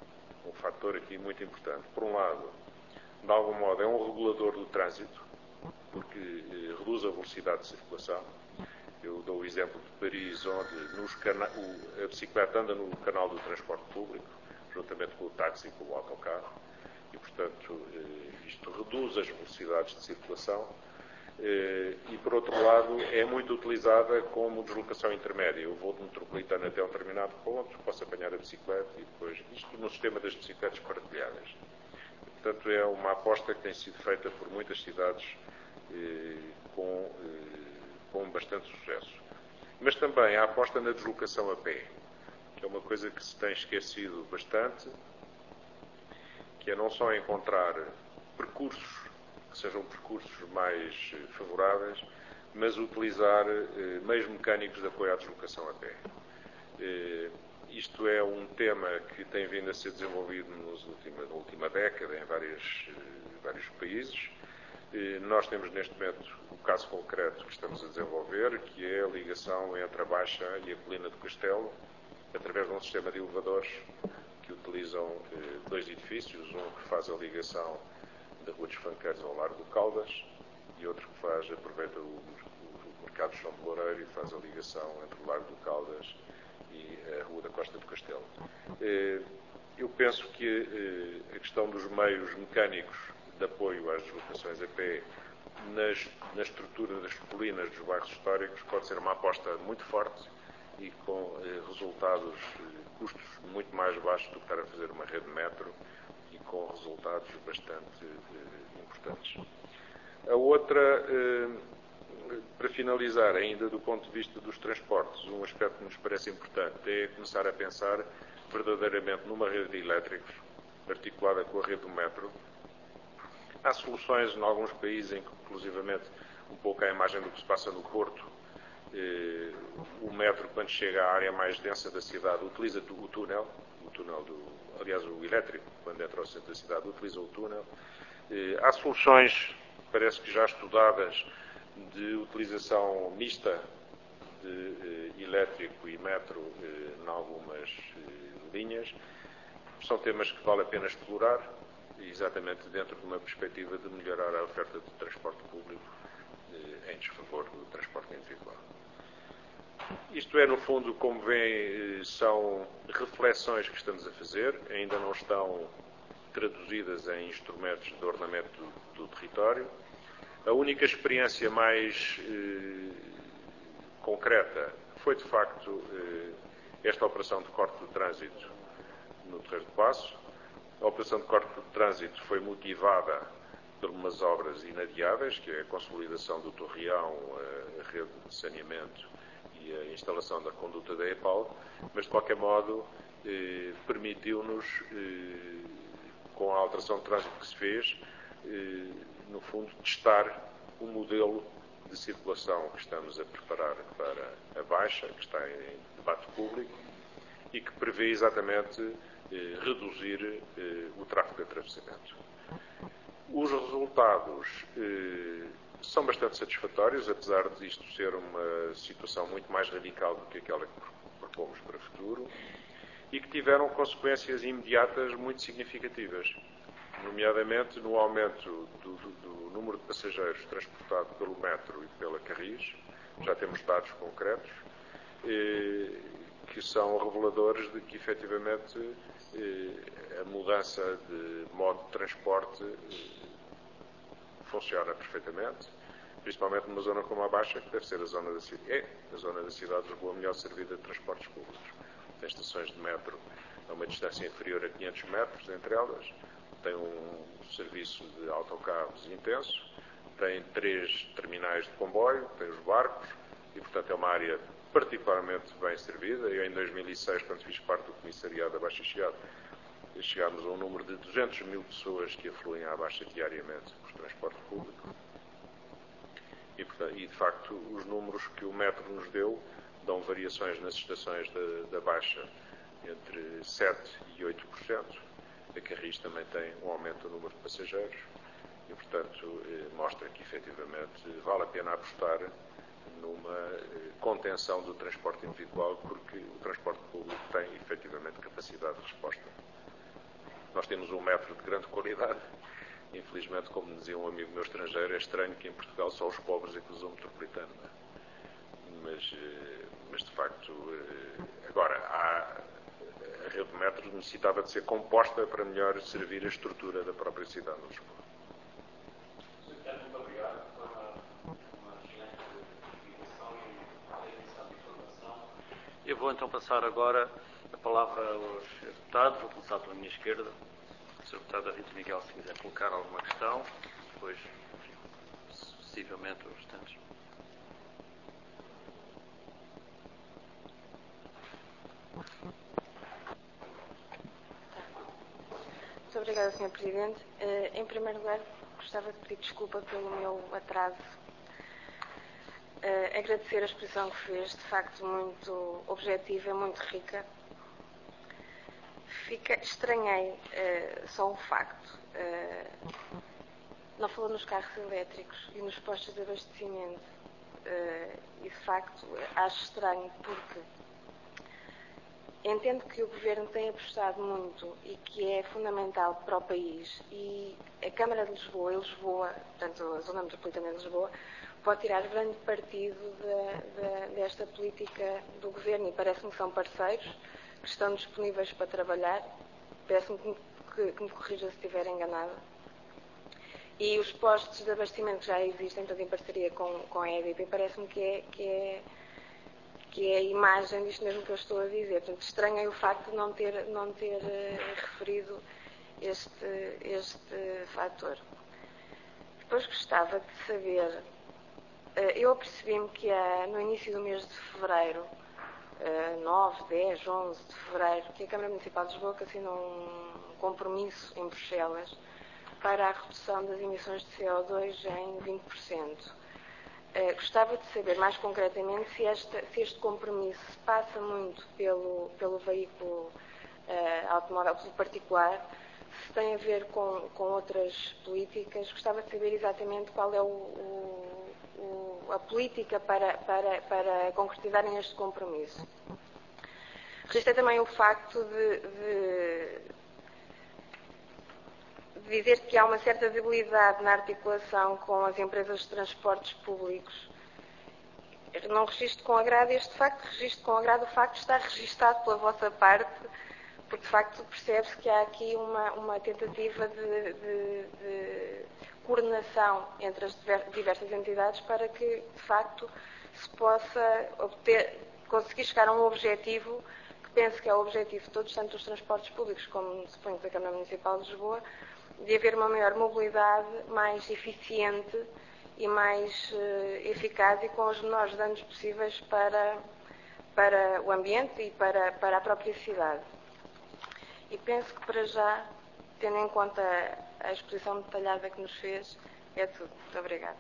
um fator aqui muito importante. Por um lado, de algum modo, é um regulador do trânsito, porque eh, reduz a velocidade de circulação. Eu dou o exemplo de Paris, onde nos cana o, a bicicleta anda no canal do transporte público, juntamente com o táxi e com o autocarro, e, portanto, eh, isto reduz as velocidades de circulação. Eh, e, por outro lado, é muito utilizada como deslocação intermédia. Eu vou de metropolitano até um determinado ponto, posso apanhar a bicicleta e depois, isto no sistema das bicicletas partilhadas. Portanto, é uma aposta que tem sido feita por muitas cidades eh, com, eh, com bastante sucesso. Mas também a aposta na deslocação a pé, que é uma coisa que se tem esquecido bastante, que é não só encontrar percursos que sejam percursos mais favoráveis, mas utilizar eh, meios mecânicos de apoio à deslocação a pé. Eh, isto é um tema que tem vindo a ser desenvolvido nos última, na última década em várias, eh, vários países. Eh, nós temos neste momento o caso concreto que estamos a desenvolver, que é a ligação entre a Baixa e a Colina do Castelo, através de um sistema de elevadores que utilizam eh, dois edifícios, um que faz a ligação da Rua dos Fanqueiros ao Largo do Caldas e outro que faz, aproveita o, o, o Mercado de Chão de Loureiro e faz a ligação entre o Largo do Caldas e a Rua da Costa do Castelo. Eu penso que a questão dos meios mecânicos de apoio às deslocações a pé nas, na estrutura das colinas dos bairros históricos pode ser uma aposta muito forte e com resultados, custos muito mais baixos do que estar a fazer uma rede de metro, e com resultados bastante eh, importantes. A outra, eh, para finalizar, ainda do ponto de vista dos transportes, um aspecto que nos parece importante é começar a pensar verdadeiramente numa rede de elétricos, articulada com a rede do metro. Há soluções em alguns países em que, inclusivamente, um pouco à imagem do que se passa no Porto, eh, o metro, quando chega à área mais densa da cidade, utiliza o túnel, o túnel do aliás, o elétrico, quando entra ao centro da cidade, utiliza o túnel. Eh, há soluções, parece que já estudadas, de utilização mista de eh, elétrico e metro eh, em algumas eh, linhas. São temas que vale a pena explorar, exatamente dentro de uma perspectiva de melhorar a oferta de transporte público eh, em desfavor do transporte individual. Isto é, no fundo, como veem, são reflexões que estamos a fazer, ainda não estão traduzidas em instrumentos de ordenamento do, do território. A única experiência mais eh, concreta foi, de facto, eh, esta operação de corte de trânsito no Terreiro do Paço. A operação de corte de trânsito foi motivada por umas obras inadiáveis, que é a consolidação do Torreão, a rede de saneamento e a instalação da conduta da EPAL, mas de qualquer modo eh, permitiu-nos, eh, com a alteração de trânsito que se fez, eh, no fundo, testar o modelo de circulação que estamos a preparar para a Baixa, que está em debate público, e que prevê exatamente eh, reduzir eh, o tráfego de atravessamento. Os resultados eh, são bastante satisfatórios, apesar de isto ser uma situação muito mais radical do que aquela que propomos para o futuro, e que tiveram consequências imediatas muito significativas, nomeadamente no aumento do, do, do número de passageiros transportado pelo metro e pela Carris. Já temos dados concretos eh, que são reveladores de que, efetivamente, eh, a mudança de modo de transporte eh, funciona perfeitamente, principalmente numa zona como a Baixa, que deve ser a zona da cidade, é a zona da cidade de Lisboa melhor servida de transportes públicos. Tem estações de metro a uma distância inferior a quinhentos metros entre elas, tem um serviço de autocarros intenso, tem três terminais de comboio, tem os barcos e, portanto, é uma área particularmente bem servida. Eu, em dois mil e seis, quando fiz parte do comissariado da Baixa Chiado, chegámos a um número de duzentas mil pessoas que afluem à Baixa diariamente por transporte público. E, portanto, e, de facto, os números que o metro nos deu dão variações nas estações da, da Baixa entre sete e oito por cento. A Carris também tem um aumento do número de passageiros e, portanto, eh, mostra que, efetivamente, vale a pena apostar numa eh, contenção do transporte individual, porque o transporte público tem, efetivamente, capacidade de resposta. Nós temos um metro de grande qualidade. Infelizmente, como dizia um amigo meu estrangeiro, é estranho que em Portugal só os pobres é que usam metropolitano. Não é? Mas, mas, de facto, agora, há, a rede de metros necessitava de ser composta para melhor servir a estrutura da própria cidade de Lisboa. Muito obrigado pela uma excelente explicação e emissão de informação. Eu vou então passar agora a palavra aos deputados. Vou começar pela minha esquerda. O senhor Deputado Rita Miguel, se quiser colocar alguma questão, depois, sucessivamente, os restantes. Muito obrigada, senhor Presidente. Em primeiro lugar, gostava de pedir desculpa pelo meu atraso. Agradecer a exposição que fez, de facto muito objetiva, muito rica. Fica, estranhei uh, só um facto. Uh, não falou nos carros elétricos e nos postos de abastecimento. Uh, e, de facto, acho estranho porque entendo que o Governo tem apostado muito e que é fundamental para o país. E a Câmara de Lisboa e Lisboa, portanto, a Zona Metropolitana de Lisboa, pode tirar grande partido de, de, desta política do Governo e parece-me que são parceiros que estão disponíveis para trabalhar. Parece-me que, que, que me corrija se estiver enganada. E os postos de abastecimento já existem, portanto, em parceria com, com a E D P, parece-me que é, que, é, que é a imagem disto mesmo que eu estou a dizer. Portanto, estranho é o facto de não ter, não ter uh, referido este, este fator. Depois gostava de saber, uh, eu apercebi-me que uh, no início do mês de fevereiro, Uh, nove, dez, onze de fevereiro, que a Câmara Municipal de Lisboa assinou um compromisso em Bruxelas para a redução das emissões de C O dois em vinte por cento. Uh, gostava de saber mais concretamente se, esta, se este compromisso se passa muito pelo, pelo veículo uh, automóvel particular, se tem a ver com, com outras políticas. Gostava de saber exatamente qual é o, o a política para, para, para concretizarem este compromisso. Registrei também o facto de, de, de dizer que há uma certa debilidade na articulação com as empresas de transportes públicos. Eu não registro com agrado este facto, registro com agrado o facto de estar registado pela vossa parte, porque de facto percebe-se que há aqui uma, uma tentativa de, de, de coordenação entre as diversas entidades para que, de facto, se possa obter, conseguir chegar a um objetivo que penso que é o objetivo de todos, tanto dos transportes públicos como, suponho, da Câmara Municipal de Lisboa, de haver uma maior mobilidade mais eficiente e mais uh, eficaz e com os menores danos possíveis para, para o ambiente e para, para a própria cidade. E penso que, para já, tendo em conta a exposição detalhada que nos fez, é tudo. Muito obrigada.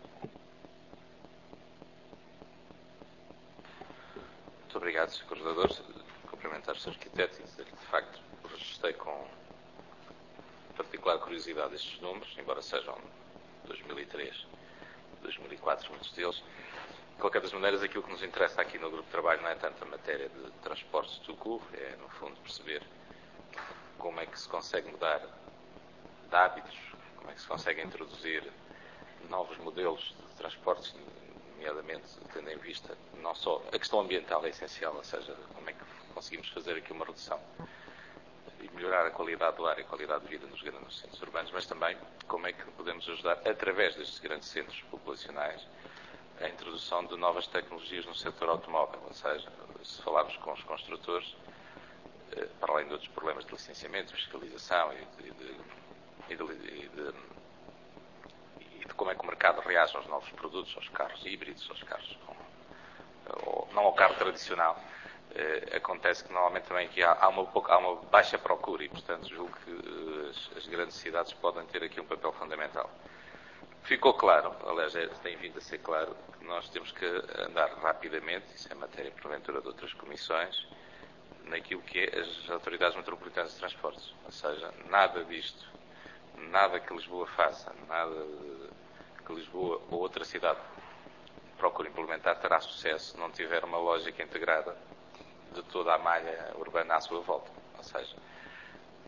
Muito obrigado, senhor Coordenador. Cumprimentar o senhor Arquiteto e dizer que, de facto, registrei com particular curiosidade estes números, embora sejam dois mil e três, dois mil e quatro, muitos deles. De qualquer das maneiras, aquilo que nos interessa aqui no grupo de trabalho não é tanto a matéria de transportes do C U, é, no fundo, perceber como é que se consegue mudar de hábitos, como é que se consegue introduzir novos modelos de transportes, nomeadamente tendo em vista não só a questão ambiental é essencial, ou seja, como é que conseguimos fazer aqui uma redução e melhorar a qualidade do ar e a qualidade de vida nos grandes centros urbanos, mas também como é que podemos ajudar, através destes grandes centros populacionais, a introdução de novas tecnologias no setor automóvel, ou seja, se falarmos com os construtores, para além de outros problemas de licenciamento, fiscalização e de, de, e, de, e, de, e de como é que o mercado reage aos novos produtos, aos carros híbridos, aos carros com, ou, não ao carro tradicional, eh, acontece que normalmente também aqui há, há, uma, há uma baixa procura e, portanto, julgo que as, as grandes cidades podem ter aqui um papel fundamental. Ficou claro, aliás, é, tem vindo a ser claro, que nós temos que andar rapidamente, isso é matéria porventura de outras comissões, naquilo que é as autoridades metropolitanas de transportes. Ou seja, nada disto, nada que Lisboa faça, nada que Lisboa ou outra cidade procure implementar terá sucesso se não tiver uma lógica integrada de toda a malha urbana à sua volta. Ou seja,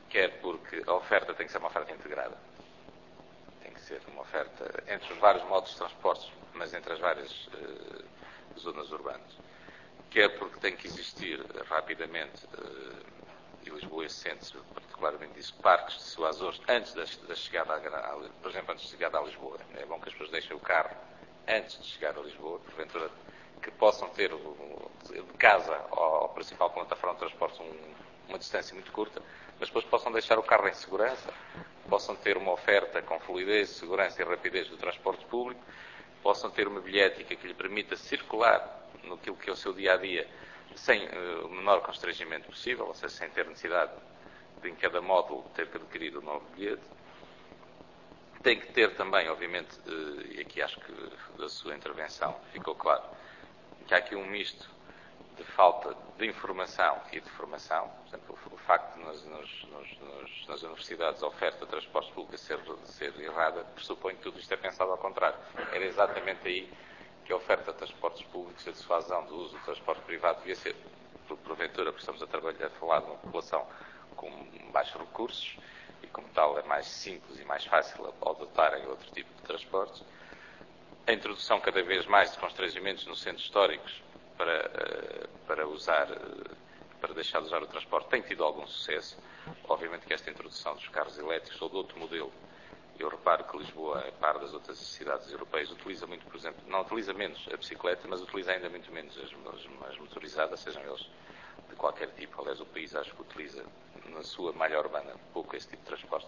quer porque a oferta tem que ser uma oferta integrada, tem que ser uma oferta entre os vários modos de transportes, mas entre as várias uh, zonas urbanas, quer porque tem que existir rapidamente, uh, e Lisboa sente-se particularmente disso, parques de seus Açores antes da, da chegada, a, a, por exemplo, antes de chegada a Lisboa. É bom que as pessoas deixem o carro antes de chegar a Lisboa, porventura que possam ter de casa ao, ao principal plataforma de transportes um, uma distância muito curta, mas depois possam deixar o carro em segurança, possam ter uma oferta com fluidez, segurança e rapidez do transporte público, possam ter uma bilhética que lhe permita circular no que é o seu dia-a-dia sem uh, o menor constrangimento possível, ou seja, sem ter necessidade de em cada módulo ter que adquirir um novo bilhete. Tem que ter também, obviamente, uh, e aqui acho que da sua intervenção ficou claro, que há aqui um misto de falta de informação e de formação. Por exemplo, o facto de nas, nos, nos, nas universidades a oferta de transportes públicos ser, ser errada, pressupõe que tudo isto é pensado ao contrário. Era exatamente aí que a oferta de transportes públicos, a dissuasão do uso do transporte privado devia ser, por porventura, porque estamos a trabalhar, a falar de uma população com baixos recursos e, como tal, é mais simples e mais fácil ao adotarem outro tipo de transportes. A introdução cada vez mais de constrangimentos nos centros históricos para, para usar, para deixar de usar o transporte tem tido algum sucesso. Obviamente que esta introdução dos carros elétricos ou de outro modelo, eu reparo que Lisboa, a par das outras cidades europeias, utiliza muito, por exemplo, não utiliza menos a bicicleta, mas utiliza ainda muito menos as, as, as motorizadas, sejam eles de qualquer tipo. Aliás, o país acho que utiliza, na sua malha urbana, pouco esse tipo de transporte.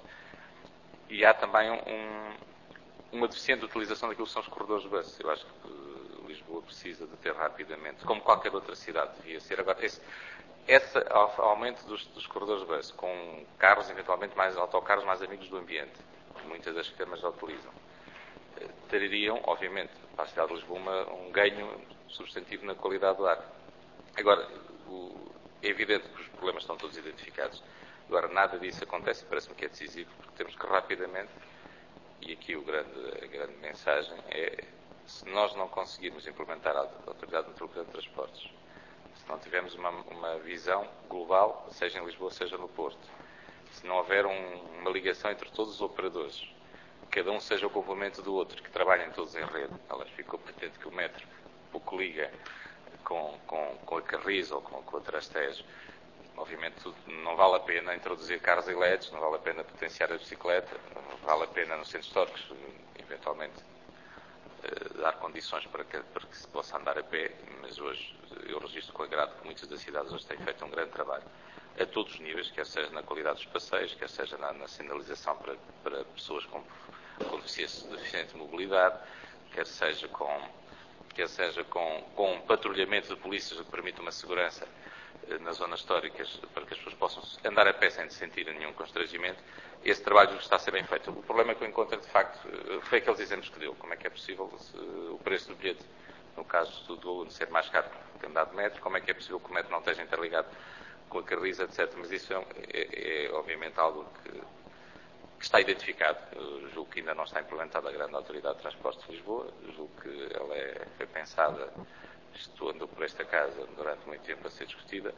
E há também um, uma deficiente utilização daquilo que são os corredores de bus. Eu acho que uh, Lisboa precisa de ter rapidamente, como qualquer outra cidade devia ser. Agora, esse, esse aumento dos, dos corredores de bus, com carros, eventualmente, mais autocarros mais amigos do ambiente, que muitas das câmaras já utilizam, uh, teriam, obviamente, para a cidade de Lisboa, uma, um ganho substantivo na qualidade do ar. Agora, o, é evidente que os problemas estão todos identificados. Agora, nada disso acontece, parece-me que é decisivo, porque temos que rapidamente, e aqui o grande, a grande mensagem é, se nós não conseguirmos implementar a Autoridade Metropolitana de Transportes, se não tivermos uma, uma visão global, seja em Lisboa, seja no Porto, se não houver um, uma ligação entre todos os operadores, cada um seja o complemento do outro, que trabalhem todos em rede. Aliás, ficou patente que o metro pouco liga com, com, com a Carris ou com, com a Trastejo. Obviamente não vale a pena introduzir carros elétricos, não vale a pena potenciar a bicicleta, não vale a pena nos centros históricos, eventualmente, eh, dar condições para que, para que se possa andar a pé, mas hoje eu registro com agrado que muitas das cidades hoje têm feito um grande trabalho a todos os níveis, quer seja na qualidade dos passeios, quer seja na, na sinalização para, para pessoas com, com deficiente mobilidade, quer seja com, quer seja com, com um patrulhamento de polícias que permite uma segurança nas zonas históricas, para que as pessoas possam andar a pé sem sentir nenhum constrangimento. Esse trabalho está a ser bem feito. O problema que eu encontro, de facto, foi aqueles exemplos que deu. Como é que é possível se, o preço do bilhete, no caso do aluno, ser mais caro que andar de metro? Como é que é possível que o metro não esteja interligado com a Carris, etcétera. Mas isso é, é, é obviamente, algo que, que está identificado. Eu julgo que ainda não está implementada a grande Autoridade de Transportes de Lisboa. Eu julgo que ela é, foi pensada, isto andou por esta casa durante muito tempo a ser discutida,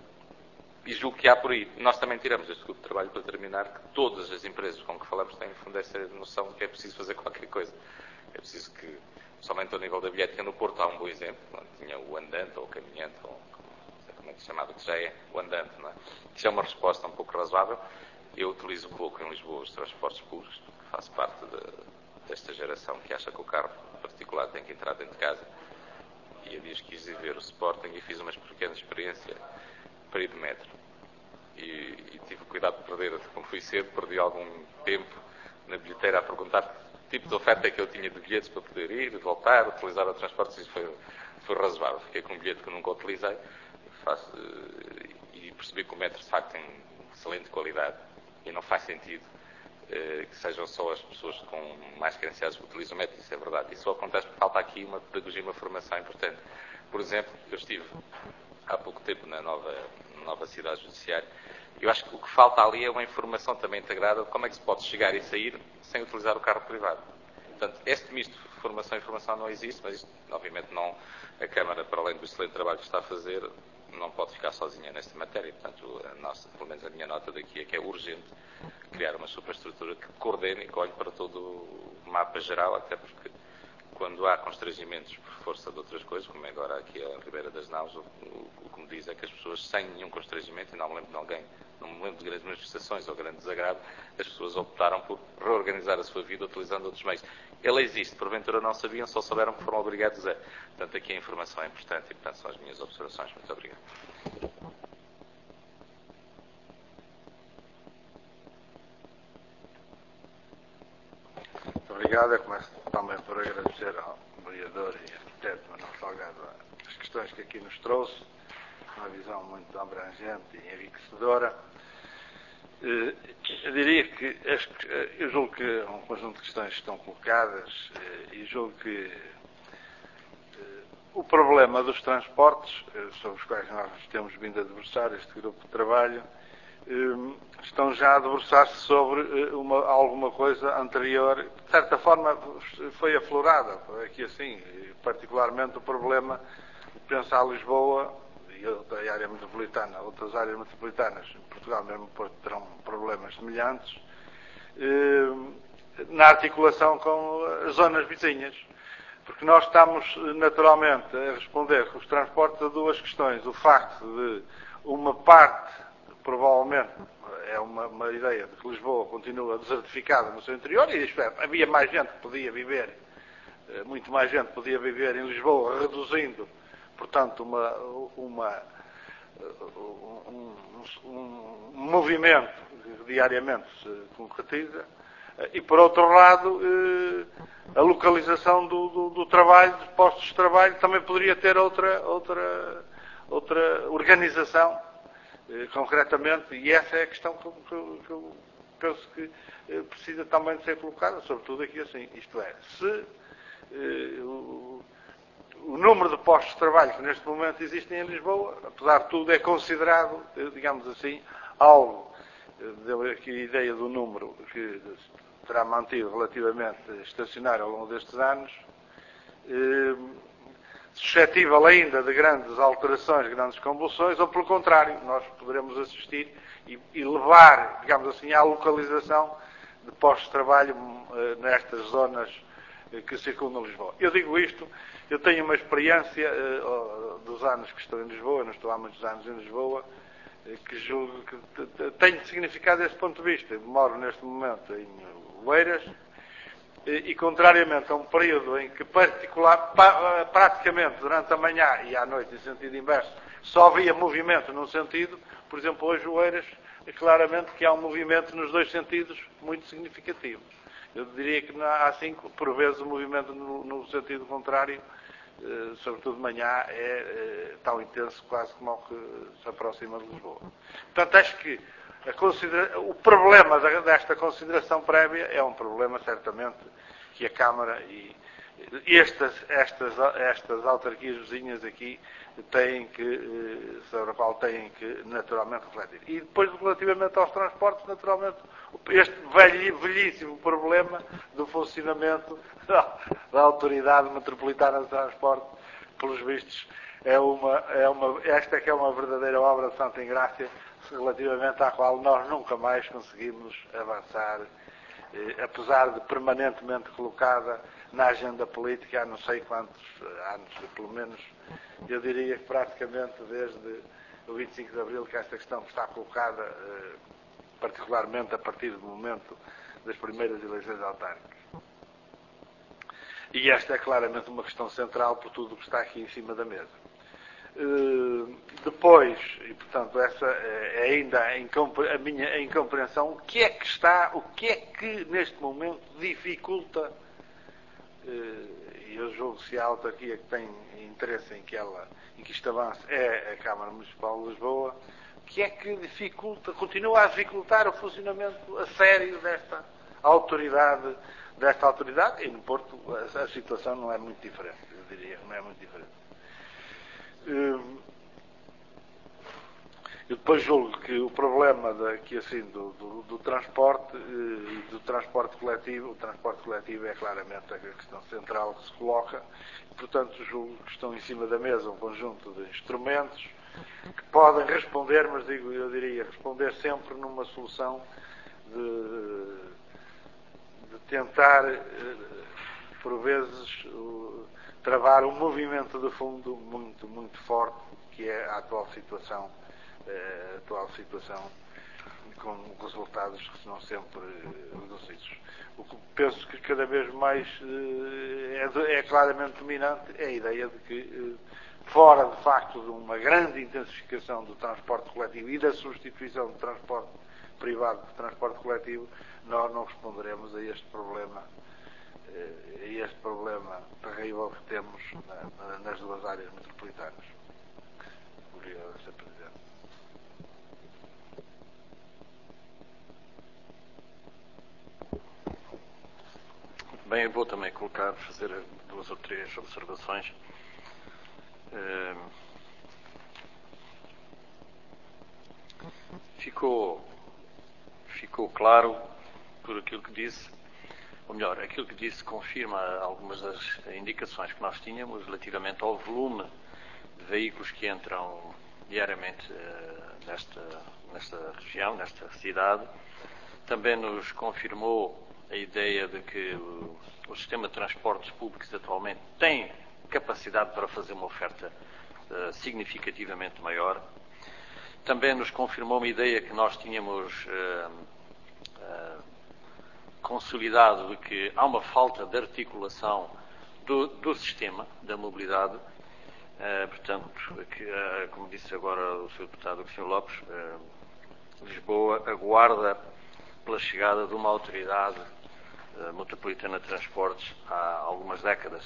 e julgo que há por aí. Nós também tiramos este grupo de trabalho para terminar que todas as empresas com que falamos têm, no fundo, essa noção de que é preciso fazer qualquer coisa. É preciso que, somente ao nível da bilhética, no Porto há um bom exemplo. Não? Tinha o andante, ou o caminhante, ou não sei como é que se chamava, que já é o andante, não é? Que é uma resposta um pouco razoável. Eu utilizo pouco em Lisboa os transportes públicos, porque faço parte de, desta geração que acha que o carro particular tem que entrar dentro de casa. E há dias quis ir ver o Sporting e fiz uma pequena experiência para ir de metro. E, e tive cuidado de perder, como fui cedo, perdi algum tempo na bilheteira a perguntar que tipo de oferta é que eu tinha de bilhetes para poder ir, voltar, utilizar o transporte. Isso foi, foi razoável. Fiquei com um bilhete que eu nunca utilizei faço, e percebi que o metro de facto tem excelente qualidade e não faz sentido que sejam só as pessoas com mais credenciadas que utilizam o metro. Isso é verdade. Isso só acontece porque falta aqui uma pedagogia, uma formação importante. Por exemplo, eu estive há pouco tempo na nova, na nova cidade judiciária. Eu acho que o que falta ali é uma informação também integrada de como é que se pode chegar e sair sem utilizar o carro privado. Portanto, este misto de formação e informação não existe, mas isto, obviamente, não, a Câmara, para além do excelente trabalho que está a fazer, não pode ficar sozinha nesta matéria. Portanto, a nossa, pelo menos a minha nota daqui é que é urgente criar uma superestrutura que coordene e que olhe para todo o mapa geral, até porque quando há constrangimentos por força de outras coisas, como é agora aqui a Ribeira das Naus, o, o, o que me diz é que as pessoas sem nenhum constrangimento, e não me lembro de alguém, não me lembro de grandes manifestações ou grande desagrado, as pessoas optaram por reorganizar a sua vida utilizando outros meios. Ele existe, porventura não sabiam, só souberam que foram obrigados a. Portanto, aqui a informação é importante e, portanto, são as minhas observações. Muito obrigado. Muito obrigado. Eu começo também por agradecer ao vereador e arquiteto Manuel Salgado as questões que aqui nos trouxe, uma visão muito abrangente e enriquecedora. Eu diria que, eu julgo que um conjunto de questões estão colocadas e julgo que o problema dos transportes, sobre os quais nós temos vindo a debruçar este grupo de trabalho, estão já a debruçar-se sobre uma, alguma coisa anterior, de certa forma foi aflorada, aqui assim, particularmente o problema de pensar Lisboa e outra área metropolitana, outras áreas metropolitanas, em Portugal mesmo Porto, terão problemas semelhantes, na articulação com as zonas vizinhas. Porque nós estamos naturalmente a responder com os transportes a duas questões. O facto de uma parte, provavelmente, é uma, uma ideia de que Lisboa continua desertificada no seu interior, e isto é, havia mais gente que podia viver, muito mais gente podia viver em Lisboa, reduzindo, portanto, uma, uma, um, um, um movimento que diariamente se concretiza. E, por outro lado, a localização do, do, do trabalho, dos postos de trabalho, também poderia ter outra, outra, outra organização, concretamente, e essa é a questão que eu, que eu penso que precisa também de ser colocada, sobretudo aqui assim, isto é, se o, o número de postos de trabalho que neste momento existem em Lisboa, apesar de tudo, é considerado, digamos assim, algo, deu aqui a ideia do número que terá mantido relativamente estacionário ao longo destes anos, eh, suscetível ainda de grandes alterações, grandes convulsões, ou pelo contrário, nós poderemos assistir e, e levar, digamos assim, à localização de postos de trabalho eh, nestas zonas eh, que circundam Lisboa. Eu digo isto, eu tenho uma experiência eh, dos anos que estou em Lisboa, não estou há muitos anos em Lisboa, que julgo que tem significado desse ponto de vista. Eu moro neste momento em Oeiras e, e contrariamente a um período em que particular, pa, praticamente durante a manhã e à noite em sentido inverso só havia movimento num sentido, por exemplo, hoje Oeiras é claramente que há um movimento nos dois sentidos muito significativo. Eu diria que há assim, por vezes, o movimento no, no sentido contrário, Uh, sobretudo de manhã, é uh, tão intenso quase como o que se aproxima de Lisboa. Portanto, acho que a considera... o problema da, desta consideração prévia é um problema, certamente, que a Câmara e estas, estas, estas autarquias vizinhas aqui têm que, uh, sobre a qual têm que naturalmente refletir. E depois, relativamente aos transportes, naturalmente, este velho, velhíssimo problema do funcionamento da, da Autoridade Metropolitana de Transporte, pelos vistos, é uma, é uma, esta é que é uma verdadeira obra de Santa Engrácia, relativamente à qual nós nunca mais conseguimos avançar, eh, apesar de permanentemente colocada na agenda política há não sei quantos anos, pelo menos, eu diria que praticamente desde o vinte e cinco de Abril que esta questão está colocada, eh, particularmente a partir do momento das primeiras eleições autárquicas. E esta é claramente uma questão central por tudo o que está aqui em cima da mesa. Uh, depois, e portanto essa é ainda a minha incompreensão, o que é que está, o que é que neste momento dificulta, e uh, eu julgo se a autarquia que tem interesse em que, ela, em que isto avance é a Câmara Municipal de Lisboa, o que é que dificulta, continua a dificultar o funcionamento a sério desta autoridade, desta autoridade, e no Porto a, a situação não é muito diferente, eu diria, não é muito diferente. Eu depois julgo que o problema daqui, assim, do, do, do transporte e do transporte coletivo, o transporte coletivo é claramente a questão central que se coloca, e, portanto julgo que estão em cima da mesa um conjunto de instrumentos que podem responder, mas digo, eu diria, responder sempre numa solução de, de tentar, por vezes, travar um movimento de fundo muito, muito forte, que é a atual situação, a atual situação com resultados que são sempre reduzidos. O que penso que cada vez mais é, é claramente dominante é a ideia de que, fora de facto de uma grande intensificação do transporte coletivo e da substituição do transporte privado por transporte coletivo, nós não responderemos a este problema, a este problema terrível que temos na, na, nas duas áreas metropolitanas. Obrigado, senhor Presidente. Bem, eu vou também colocar, fazer duas ou três observações. Ficou, ficou claro por aquilo que disse, ou melhor, aquilo que disse confirma algumas das indicações que nós tínhamos relativamente ao volume de veículos que entram diariamente nesta, nesta região, nesta cidade. Também nos confirmou a ideia de que o, o sistema de transportes públicos atualmente tem capacidade para fazer uma oferta uh, significativamente maior. Também nos confirmou uma ideia que nós tínhamos uh, uh, consolidado de que há uma falta de articulação do, do sistema da mobilidade. Uh, portanto, que, uh, como disse agora o senhor Deputado, o senhor Lopes, uh, Lisboa aguarda pela chegada de uma autoridade uh, metropolitana de transportes há algumas décadas.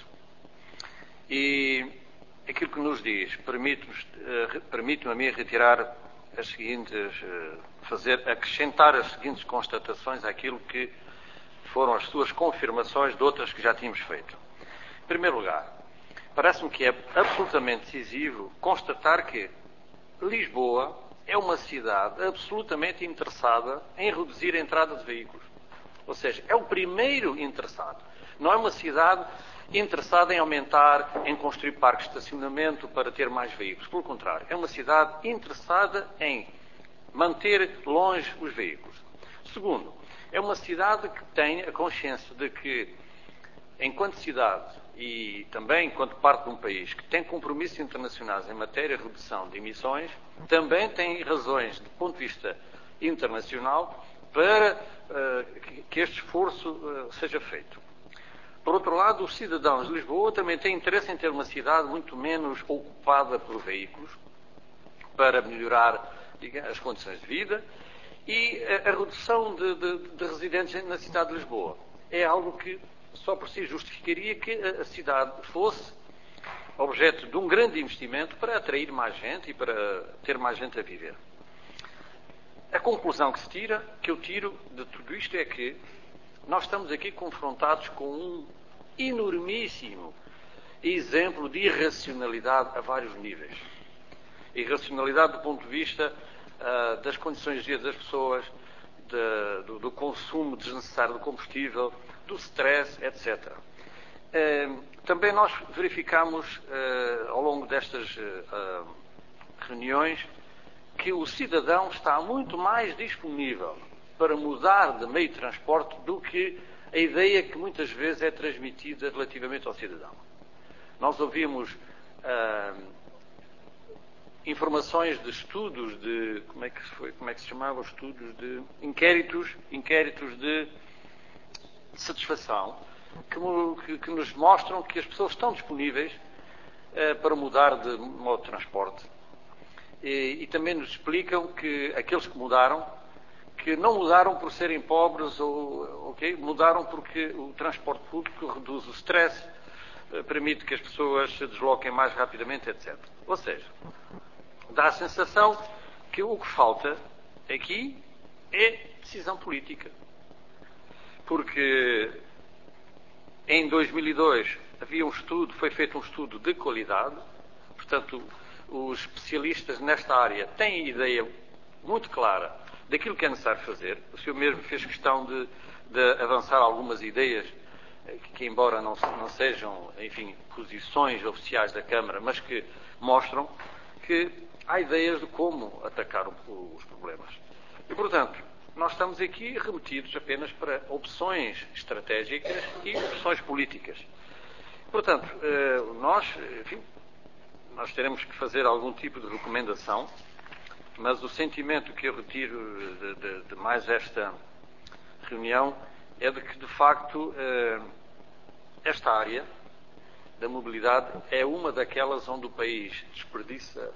E aquilo que nos diz permite-nos, uh, permite-me a mim retirar as seguintes, uh, fazer, acrescentar as seguintes constatações àquilo que foram as suas confirmações de outras que já tínhamos feito. Em primeiro lugar, parece-me que é absolutamente decisivo constatar que Lisboa é uma cidade absolutamente interessada em reduzir a entrada de veículos. Ou seja, é o primeiro interessado. Não é uma cidade interessada em aumentar, em construir parques de estacionamento para ter mais veículos. Pelo contrário, é uma cidade interessada em manter longe os veículos. Segundo, é uma cidade que tem a consciência de que, enquanto cidade e também enquanto parte de um país que tem compromissos internacionais em matéria de redução de emissões, também tem razões, do ponto de vista internacional, para uh, que, que este esforço uh, seja feito. Por outro lado, os cidadãos de Lisboa também têm interesse em ter uma cidade muito menos ocupada por veículos, para melhorar, digamos, as condições de vida, e a, a redução de, de, de residentes na cidade de Lisboa é algo que só por si justificaria que a cidade fosse objeto de um grande investimento para atrair mais gente e para ter mais gente a viver. A conclusão que se tira, que eu tiro de tudo isto é que nós estamos aqui confrontados com um enormíssimo exemplo de irracionalidade a vários níveis. Irracionalidade do ponto de vista uh, das condições de vida das pessoas, de, do, do consumo desnecessário do combustível, do stress, etcétera. Uh, também nós verificamos uh, ao longo destas uh, reuniões que o cidadão está muito mais disponível para mudar de meio de transporte do que a ideia que muitas vezes é transmitida relativamente ao cidadão. Nós ouvimos uh, informações de estudos de, como é que foi, como é que se chamava, estudos de inquéritos, inquéritos de satisfação, que, que, que nos mostram que as pessoas estão disponíveis uh, para mudar de modo de transporte. E, e também nos explicam que aqueles que mudaram, que não mudaram por serem pobres, ou, okay, mudaram porque o transporte público reduz o stress, uh, permite que as pessoas se desloquem mais rapidamente, etcétera. Ou seja, dá a sensação que o que falta aqui é decisão política. Porque em dois mil e dois havia um estudo, foi feito um estudo de qualidade, portanto, os especialistas nesta área têm ideia muito clara daquilo que é necessário fazer. O senhor mesmo fez questão de, de avançar algumas ideias que, embora não, não sejam, enfim, posições oficiais da Câmara, mas que mostram que há ideias de como atacar os problemas. E, portanto, nós estamos aqui remetidos apenas para opções estratégicas e opções políticas. Portanto, nós, enfim, nós teremos que fazer algum tipo de recomendação, mas o sentimento que eu retiro de, de, de mais esta reunião é de que, de facto, esta área da mobilidade é uma daquelas onde o país desperdiça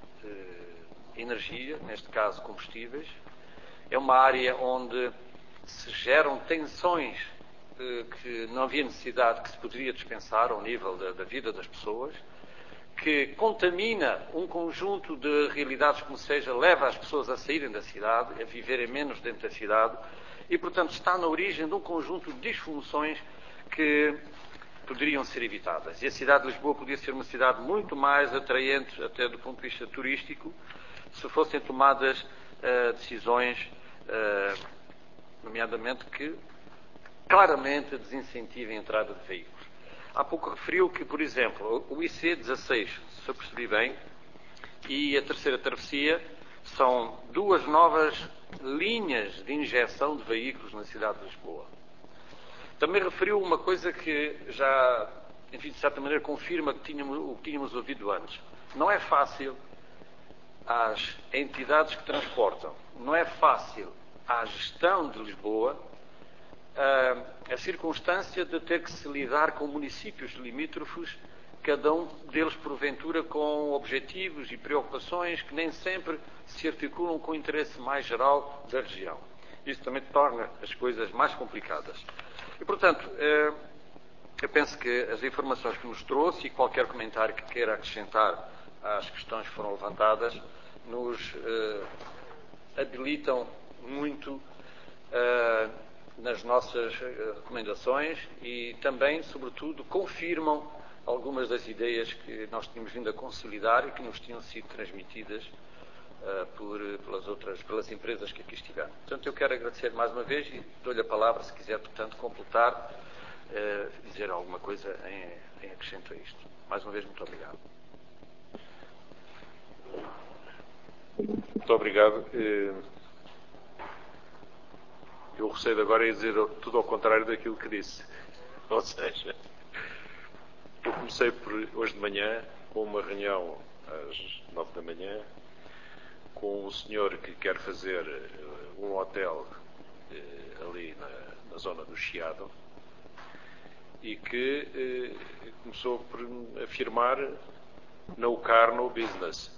energia, neste caso combustíveis. É uma área onde se geram tensões eh, que não havia necessidade, que se poderia dispensar ao nível da, da vida das pessoas, que contamina um conjunto de realidades, como seja, leva as pessoas a saírem da cidade, a viverem menos dentro da cidade, e, portanto, está na origem de um conjunto de disfunções que poderiam ser evitadas. E a cidade de Lisboa podia ser uma cidade muito mais atraente, até do ponto de vista turístico, se fossem tomadas uh, decisões, uh, nomeadamente, que claramente desincentivem a entrada de veículos. Há pouco referiu que, por exemplo, o I C dezasseis, se eu percebi bem, e a terceira travessia são duas novas linhas de injeção de veículos na cidade de Lisboa. Também referiu uma coisa que já, enfim, de certa maneira confirma que tínhamos, o que tínhamos ouvido antes. Não é fácil às entidades que transportam, não é fácil à gestão de Lisboa a, a circunstância de ter que se lidar com municípios limítrofes, cada um deles porventura com objetivos e preocupações que nem sempre se articulam com o interesse mais geral da região. Isso também torna as coisas mais complicadas. E, portanto, eu penso que as informações que nos trouxe e qualquer comentário que queira acrescentar às questões que foram levantadas nos eh, habilitam muito eh, nas nossas recomendações e também, sobretudo, confirmam algumas das ideias que nós tínhamos vindo a consolidar e que nos tinham sido transmitidas uh, por, pelas outras, pelas empresas que aqui estiveram. Portanto, eu quero agradecer mais uma vez e dou-lhe a palavra, se quiser, portanto, completar, uh, dizer alguma coisa em, em acrescento a isto. Mais uma vez, muito obrigado. Muito obrigado. Eu receio agora em dizer tudo ao contrário daquilo que disse. Ou seja, eu comecei por, hoje de manhã, com uma reunião às nove da manhã, com um senhor que quer fazer uh, um hotel uh, ali na, na zona do Chiado e que uh, começou por afirmar no car, no business.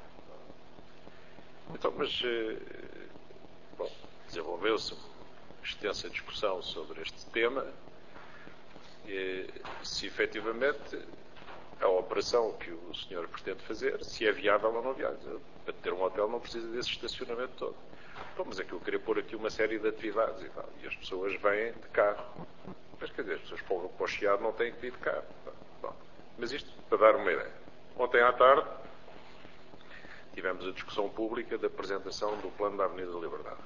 Então, mas, uh, bom, desenvolveu-se uma extensa discussão sobre este tema. E, se efetivamente a operação que o senhor pretende fazer, se é viável ou não viável. Para ter um hotel não precisa desse estacionamento todo. Bom, mas é que eu queria pôr aqui uma série de atividades e tal. E as pessoas vêm de carro. Mas quer dizer, as pessoas para o Chiado não têm que vir de carro. Bom, mas isto para dar uma ideia. Ontem à tarde tivemos a discussão pública da apresentação do plano da Avenida da Liberdade.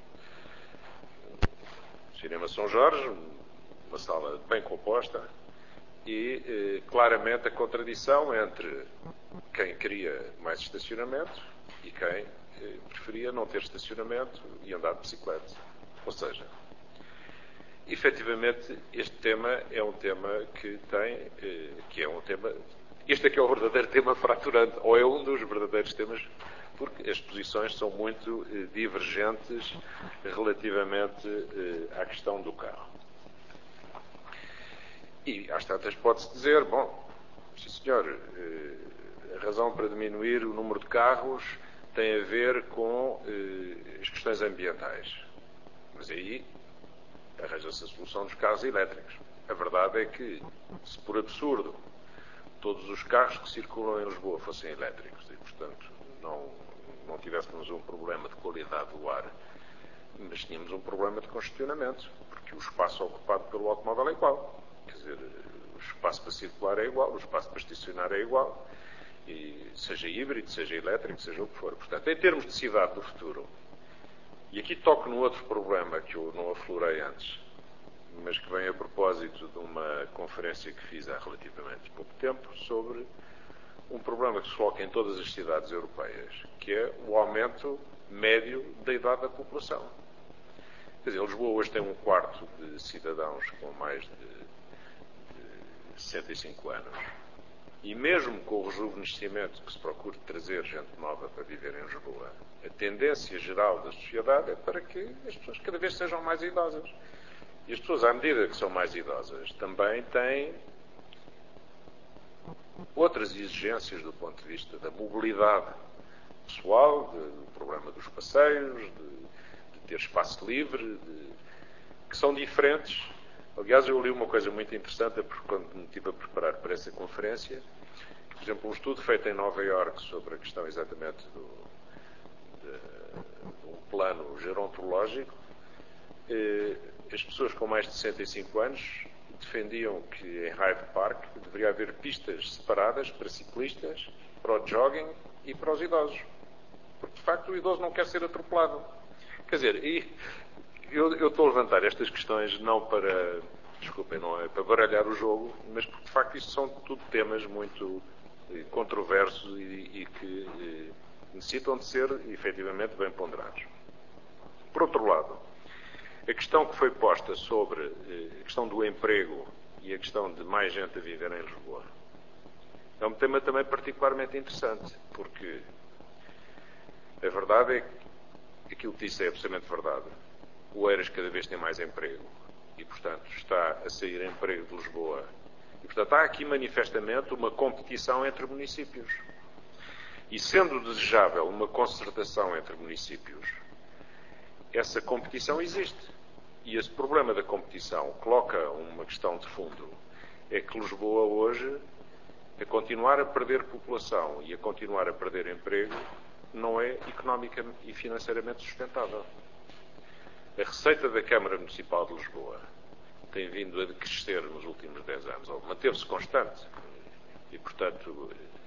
Cinema São Jorge, uma sala bem composta e eh, claramente a contradição entre quem queria mais estacionamento e quem eh, preferia não ter estacionamento e andar de bicicleta. Ou seja, efetivamente este tema é um tema que tem, eh, que é um tema, este é que é o verdadeiro tema fraturante, ou é um dos verdadeiros temas, porque as posições são muito eh, divergentes relativamente eh, à questão do carro. E às tantas pode-se dizer, bom, sim senhor, eh, a razão para diminuir o número de carros tem a ver com eh, as questões ambientais. Mas aí arranja-se a solução dos carros elétricos. A verdade é que, se por absurdo todos os carros que circulam em Lisboa fossem elétricos e, portanto, não, não tivéssemos um problema de qualidade do ar, mas tínhamos um problema de congestionamento, porque o espaço ocupado pelo automóvel é igual. Quer dizer, o espaço para circular é igual, o espaço para estacionar é igual, e seja híbrido, seja elétrico, seja o que for. Portanto, em termos de cidade do futuro, e aqui toco num outro problema que eu não aflorei antes, mas que vem a propósito de uma conferência que fiz há relativamente pouco tempo sobre um problema que se coloca em todas as cidades europeias, que é o aumento médio da idade da população. Quer dizer, Lisboa hoje tem um quarto de cidadãos com mais de, de sessenta e cinco anos. E mesmo com o rejuvenescimento que se procura trazer gente nova para viver em Lisboa, a tendência geral da sociedade é para que as pessoas cada vez sejam mais idosas. E as pessoas, à medida que são mais idosas, também têm outras exigências do ponto de vista da mobilidade pessoal, de, do problema dos passeios, de, de ter espaço livre, de, que são diferentes. Aliás, eu li uma coisa muito interessante quando me estive a preparar para essa conferência. Por exemplo, um estudo feito em Nova Iorque sobre a questão exatamente do, de, de um plano gerontológico. Eh, as pessoas com mais de sessenta e cinco anos defendiam que em Hyde Park deveria haver pistas separadas para ciclistas, para o jogging e para os idosos. Porque, de facto, o idoso não quer ser atropelado. Quer dizer, e eu, eu estou a levantar estas questões não para, desculpem, não é para baralhar o jogo, mas porque, de facto, isto são tudo temas muito eh, controversos e, e que eh, necessitam de ser, efetivamente, bem ponderados. Por outro lado, a questão que foi posta sobre a questão do emprego e a questão de mais gente a viver em Lisboa é um tema também particularmente interessante, porque a verdade é que aquilo que disse é absolutamente verdade. O Eiras cada vez tem mais emprego e, portanto, está a sair emprego de Lisboa. E, portanto, há aqui manifestamente uma competição entre municípios. E sendo desejável uma concertação entre municípios, essa competição existe. E esse problema da competição coloca uma questão de fundo. É que Lisboa hoje, a continuar a perder população e a continuar a perder emprego, não é económica e financeiramente sustentável. A receita da Câmara Municipal de Lisboa tem vindo a decrescer nos últimos dez anos, ou manteve-se constante. E, portanto,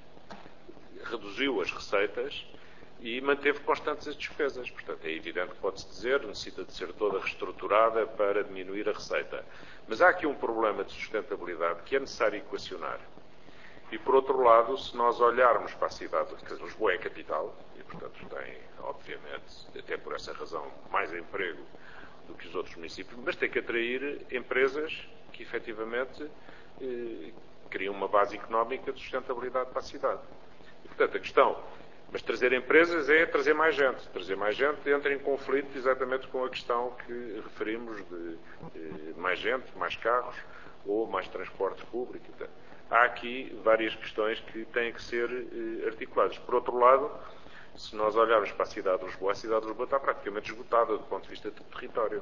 reduziu as receitas e manteve constantes as despesas. Portanto, é evidente que pode-se dizer, necessita de ser toda reestruturada para diminuir a receita. Mas há aqui um problema de sustentabilidade que é necessário equacionar. E, por outro lado, se nós olharmos para a cidade, quer dizer, Lisboa é a capital, e, portanto, tem, obviamente, até por essa razão, mais emprego do que os outros municípios, mas tem que atrair empresas que, efetivamente, eh, criam uma base económica de sustentabilidade para a cidade. E, portanto, a questão... Mas trazer empresas é trazer mais gente. Trazer mais gente entra em conflito exatamente com a questão que referimos de eh, mais gente, mais carros ou mais transporte público. Então, há aqui várias questões que têm que ser eh, articuladas. Por outro lado, se nós olharmos para a cidade de Lisboa, a cidade de Lisboa está praticamente esgotada do ponto de vista do território.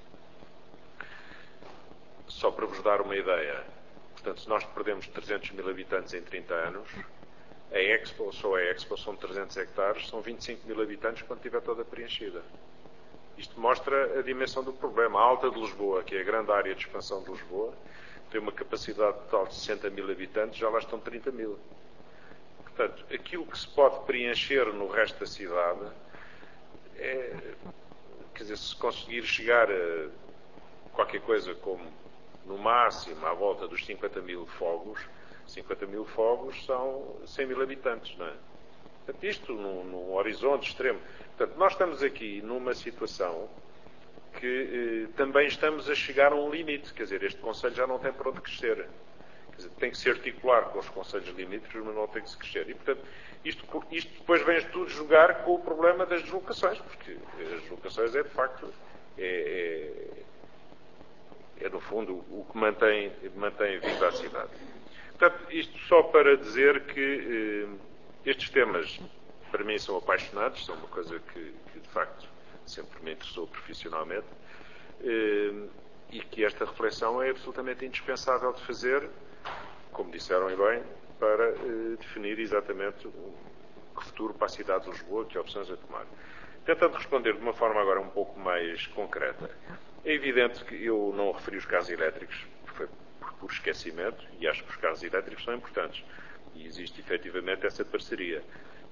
Só para vos dar uma ideia, portanto, se nós perdemos trezentos mil habitantes em trinta anos, a Expo, só a Expo são trezentos hectares, são vinte e cinco mil habitantes quando estiver toda preenchida. Isto mostra a dimensão do problema. A Alta de Lisboa, que é a grande área de expansão de Lisboa, tem uma capacidade total de sessenta mil habitantes, já lá estão trinta mil. Portanto, aquilo que se pode preencher no resto da cidade é, quer dizer, se conseguir chegar a qualquer coisa como, no máximo, à volta dos cinquenta mil fogos, cinquenta mil fogos são cem mil habitantes, não é? Portanto, isto num, num horizonte extremo. Portanto, nós estamos aqui numa situação que eh, também estamos a chegar a um limite. Quer dizer, este Conselho já não tem para onde crescer. Quer dizer, tem que se articular com os Conselhos limítrofes, mas não tem que se crescer. E, portanto, isto, isto depois vem tudo jogar com o problema das deslocações, porque as deslocações é, de facto, é, é, é no fundo, o que mantém, mantém viva a cidade. Portanto, isto só para dizer que eh, estes temas, para mim, são apaixonantes, são uma coisa que, que de facto, sempre me interessou profissionalmente, eh, e que esta reflexão é absolutamente indispensável de fazer, como disseram e bem, para eh, definir exatamente o que futuro para a cidade de Lisboa, que opções a tomar. Tentando responder de uma forma agora um pouco mais concreta, é evidente que eu não referi os carros elétricos, foi por esquecimento, e acho que os carros elétricos são importantes. E existe efetivamente essa parceria.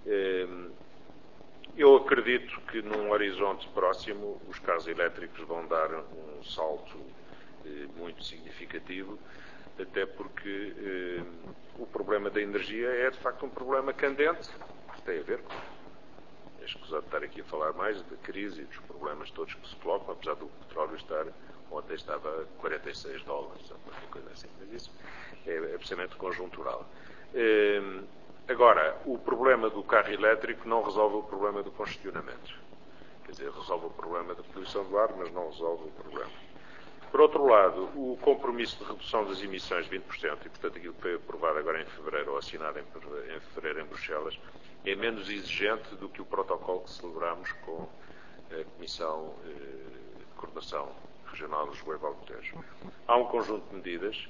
Eu acredito que num horizonte próximo os carros elétricos vão dar um salto muito significativo, até porque o problema da energia é, de facto, um problema candente, que tem a ver com, é escusado estar aqui a falar mais da crise e dos problemas todos que se colocam, apesar do petróleo estar, ontem estava a quarenta e seis dólares, ou qualquer coisa assim, mas isso é absolutamente conjuntural. Agora, o problema do carro elétrico não resolve o problema do congestionamento. Quer dizer, resolve o problema da poluição do ar, mas não resolve o problema. Por outro lado, o compromisso de redução das emissões de vinte por cento, e portanto aquilo que foi aprovado agora em fevereiro, ou assinado em fevereiro em Bruxelas, é menos exigente do que o protocolo que celebramos com a Comissão de Coordenação Regional de Lisboa e Valtejo. Há um conjunto de medidas.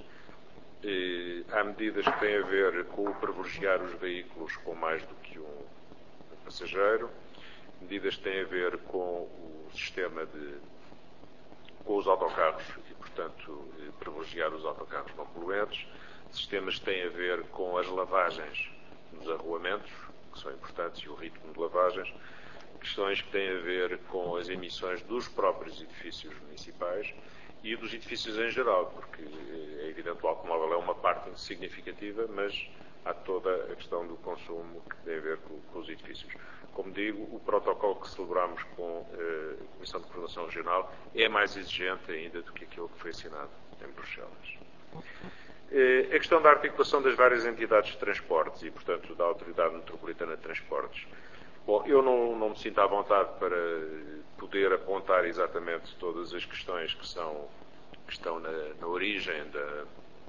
Há medidas que têm a ver com o privilegiar os veículos com mais do que um passageiro, medidas que têm a ver com o sistema de com os autocarros e, portanto, privilegiar os autocarros não poluentes, sistemas que têm a ver com as lavagens nos arruamentos, que são importantes, e o ritmo de lavagens, questões que têm a ver com as emissões dos próprios edifícios municipais e dos edifícios em geral, porque é evidente que o automóvel é uma parte significativa, mas há toda a questão do consumo que tem a ver com, com os edifícios. Como digo, o protocolo que celebramos com a Comissão de Coordenação Regional é mais exigente ainda do que aquele que foi assinado em Bruxelas. A questão da articulação das várias entidades de transportes e, portanto, da Autoridade Metropolitana de Transportes. Bom, eu não, não me sinto à vontade para poder apontar exatamente todas as questões que, são, que estão na, na origem da,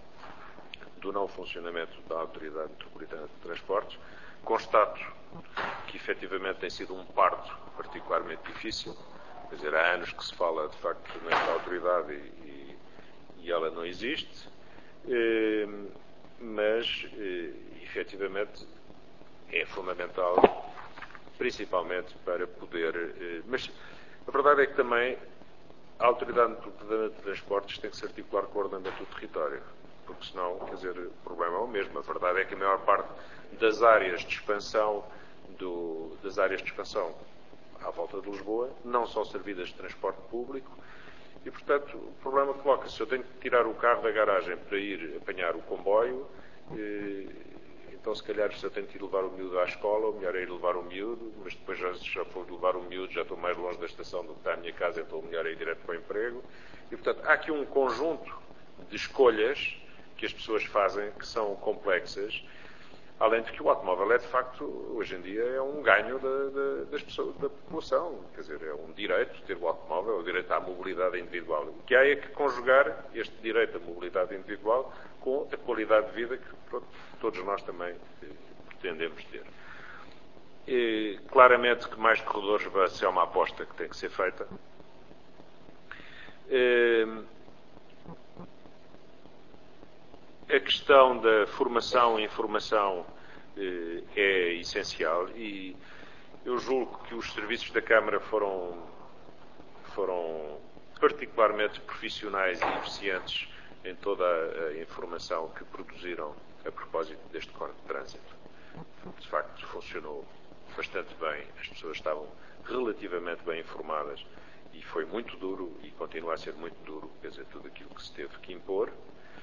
do não funcionamento da Autoridade Metropolitana de Transportes. Constato que, efetivamente, tem sido um parto particularmente difícil. Quer dizer, há anos que se fala, de facto, nesta autoridade e, e, e ela não existe. Eh, mas, eh, efetivamente, é fundamental, principalmente para poder... Eh, mas a verdade é que também a Autoridade de Transportes tem que se articular com o ordenamento do território, porque senão, quer dizer, o problema é o mesmo. A verdade é que a maior parte das áreas de expansão, do, das áreas de expansão à volta de Lisboa não são servidas de transporte público e, portanto, o problema coloca-se. Se eu tenho que tirar o carro da garagem para ir apanhar o comboio, eh, então, se calhar, se eu tenho que ir levar o miúdo à escola, o melhor é ir levar o miúdo, mas depois, já, já for levar o miúdo, já estou mais longe da estação do que está a minha casa, então o melhor é ir direto para o emprego. E, portanto, há aqui um conjunto de escolhas que as pessoas fazem que são complexas, além de que o automóvel é, de facto, hoje em dia, é um ganho da, da, das pessoas, da população. Quer dizer, é um direito ter o automóvel, é o direito à mobilidade individual. O que há é que conjugar este direito à mobilidade individual com a qualidade de vida que, pronto, todos nós também eh, pretendemos ter. E, claramente que mais corredores vai ser uma aposta que tem que ser feita. Eh, A questão da formação e informação eh, é essencial e eu julgo que os serviços da Câmara foram, foram particularmente profissionais e eficientes em toda a, a informação que produziram a propósito deste Código de Trânsito. De facto, funcionou bastante bem, as pessoas estavam relativamente bem informadas e foi muito duro e continua a ser muito duro, quer dizer, tudo aquilo que se teve que impor.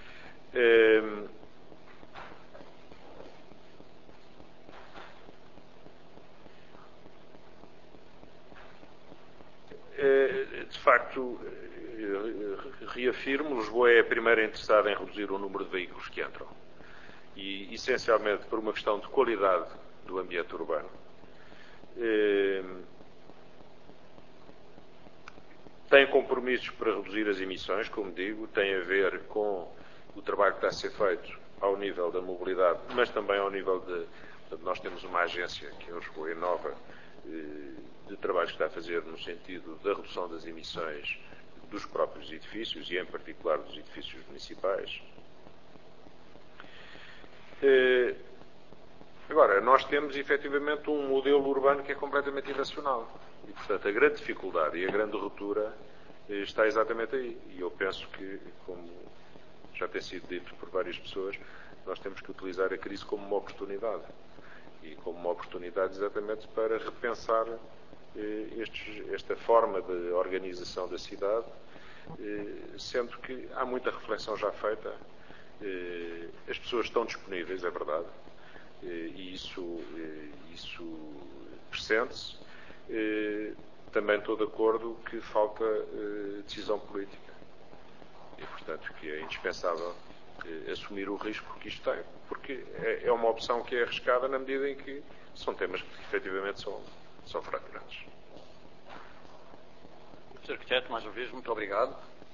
De facto, reafirmo, Lisboa é a primeira interessada em reduzir o número de veículos que entram e, essencialmente, por uma questão de qualidade do ambiente urbano. Tem compromissos para reduzir as emissões, como digo, tem a ver com o trabalho que está a ser feito ao nível da mobilidade, mas também ao nível de... Portanto, nós temos uma agência, que é o Lisboa Inova, de trabalho que está a fazer no sentido da redução das emissões dos próprios edifícios e, em particular, dos edifícios municipais. Agora, nós temos, efetivamente, um modelo urbano que é completamente irracional. E, portanto, a grande dificuldade e a grande ruptura está exatamente aí. E eu penso que, como já tem sido dito por várias pessoas, nós temos que utilizar a crise como uma oportunidade. E como uma oportunidade exatamente para repensar eh, estes, esta forma de organização da cidade, eh, sendo que há muita reflexão já feita As pessoas estão disponíveis, é verdade, e isso, isso pressente-se. Também estou de acordo que falta decisão política e, portanto, que é indispensável assumir o risco que isto tem, porque é uma opção que é arriscada na medida em que são temas que efetivamente são, são fraturantes. senhor Arquiteto, mais uma vez, muito obrigado.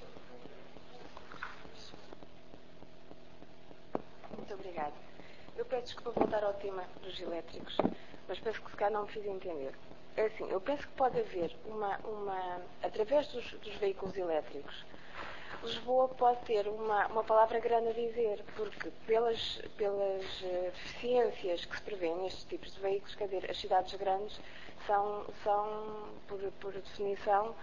Muito obrigada. Eu peço desculpa voltar ao tema dos elétricos, mas penso que se calhar não me fiz entender. É assim, eu penso que pode haver uma, uma através dos, dos veículos elétricos, Lisboa pode ter uma, uma palavra grande a dizer, porque pelas, pelas deficiências que se prevêem nestes tipos de veículos, quer dizer, as cidades grandes são, são por, por definição,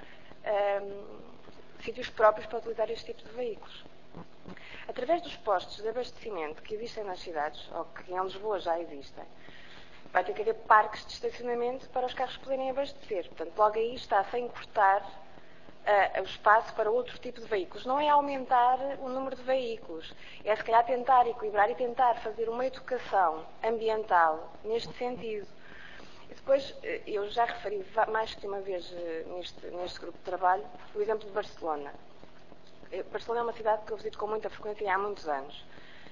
um, sítios próprios para utilizar este tipo de veículos. Através dos postos de abastecimento que existem nas cidades, ou que em Lisboa já existem, vai ter que haver parques de estacionamento para os carros poderem abastecer. Portanto, logo aí está-se a encurtar uh, o espaço para outro tipo de veículos. Não é aumentar o número de veículos, é se calhar tentar equilibrar e tentar fazer uma educação ambiental neste sentido. E depois, eu já referi mais que uma vez neste, neste grupo de trabalho o exemplo de Barcelona. Barcelona é uma cidade que eu visito com muita frequência e há muitos anos.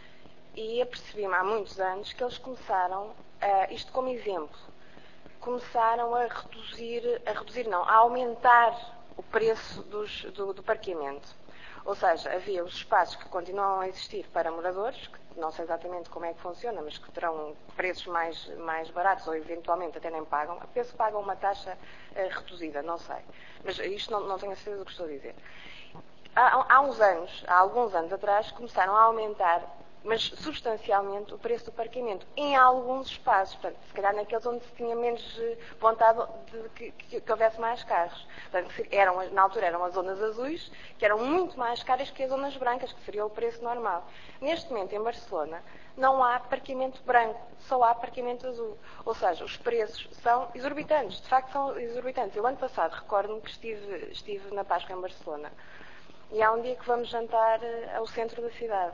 E apercebi-me há muitos anos que eles começaram, uh, isto como exemplo, começaram a reduzir, a reduzir não, a aumentar o preço dos, do, do parqueamento. Ou seja, havia os espaços que continuam a existir para moradores, que não sei exatamente como é que funciona, mas que terão preços mais, mais baratos ou eventualmente até nem pagam. Penso que pagam uma taxa uh, reduzida, não sei. Mas isto não, não tenho a certeza do que estou a dizer. Há, há uns anos, há alguns anos atrás, começaram a aumentar, mas substancialmente, o preço do parqueamento em alguns espaços. Portanto, se calhar naqueles onde se tinha menos vontade de que, que, que houvesse mais carros. Portanto, eram, na altura eram as zonas azuis, que eram muito mais caras que as zonas brancas, que seria o preço normal. Neste momento, em Barcelona, não há parqueamento branco, só há parqueamento azul. Ou seja, os preços são exorbitantes, de facto são exorbitantes. Eu, ano passado, recordo-me que estive, estive na Páscoa em Barcelona. E há um dia que vamos jantar ao centro da cidade.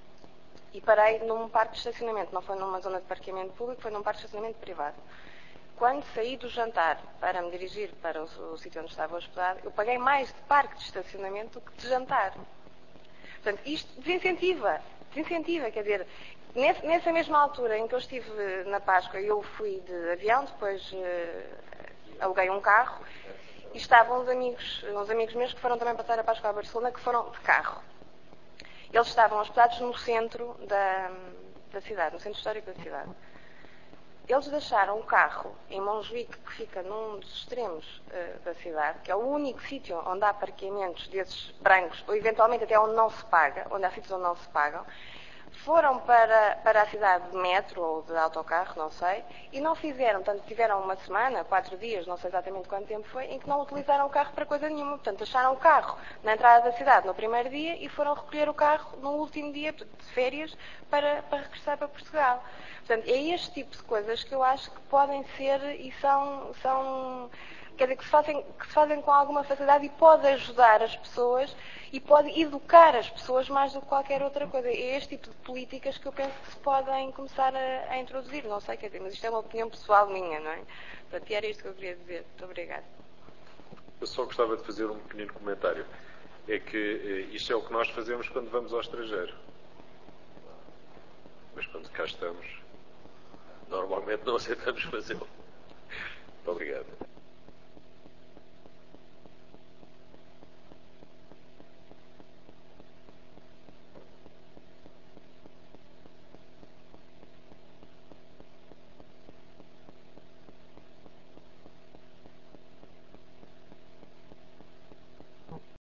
E parei num parque de estacionamento. Não foi numa zona de parqueamento público, foi num parque de estacionamento privado. Quando saí do jantar para me dirigir para o, o sítio onde estava hospedado, eu paguei mais de parque de estacionamento do que de jantar. Portanto, isto desincentiva. Desincentiva, quer dizer, nesse, nessa mesma altura em que eu estive na Páscoa, eu fui de avião, depois uh, aluguei um carro, e estavam uns amigos, uns amigos meus que foram também passar a Páscoa a Barcelona, que foram de carro. Eles estavam hospedados no centro da, da cidade, no centro histórico da cidade. Eles deixaram o carro em Montjuic, que fica num dos extremos uh, da cidade, que é o único sítio onde há parqueamentos desses brancos, ou eventualmente até onde não se paga, onde há sítios onde não se pagam. Foram para, para a cidade de metro ou de autocarro, não sei, e não fizeram, portanto, tiveram uma semana, quatro dias, não sei exatamente quanto tempo foi, em que não utilizaram o carro para coisa nenhuma. Portanto, deixaram o carro na entrada da cidade no primeiro dia e foram recolher o carro no último dia de férias para, para regressar para Portugal. Portanto, é este tipo de coisas que eu acho que podem ser e são, são quer dizer, que se, fazem, que se fazem com alguma facilidade e pode ajudar as pessoas e pode educar as pessoas mais do que qualquer outra coisa. É este tipo de políticas que eu penso que se podem começar a, a introduzir. Não sei, quer dizer, mas isto é uma opinião pessoal minha, não é? Portanto, era isto que eu queria dizer. Muito obrigada. Eu só gostava de fazer um pequeno comentário. É que isto é o que nós fazemos quando vamos ao estrangeiro. Mas quando cá estamos, normalmente não aceitamos fazê-lo. Muito obrigado.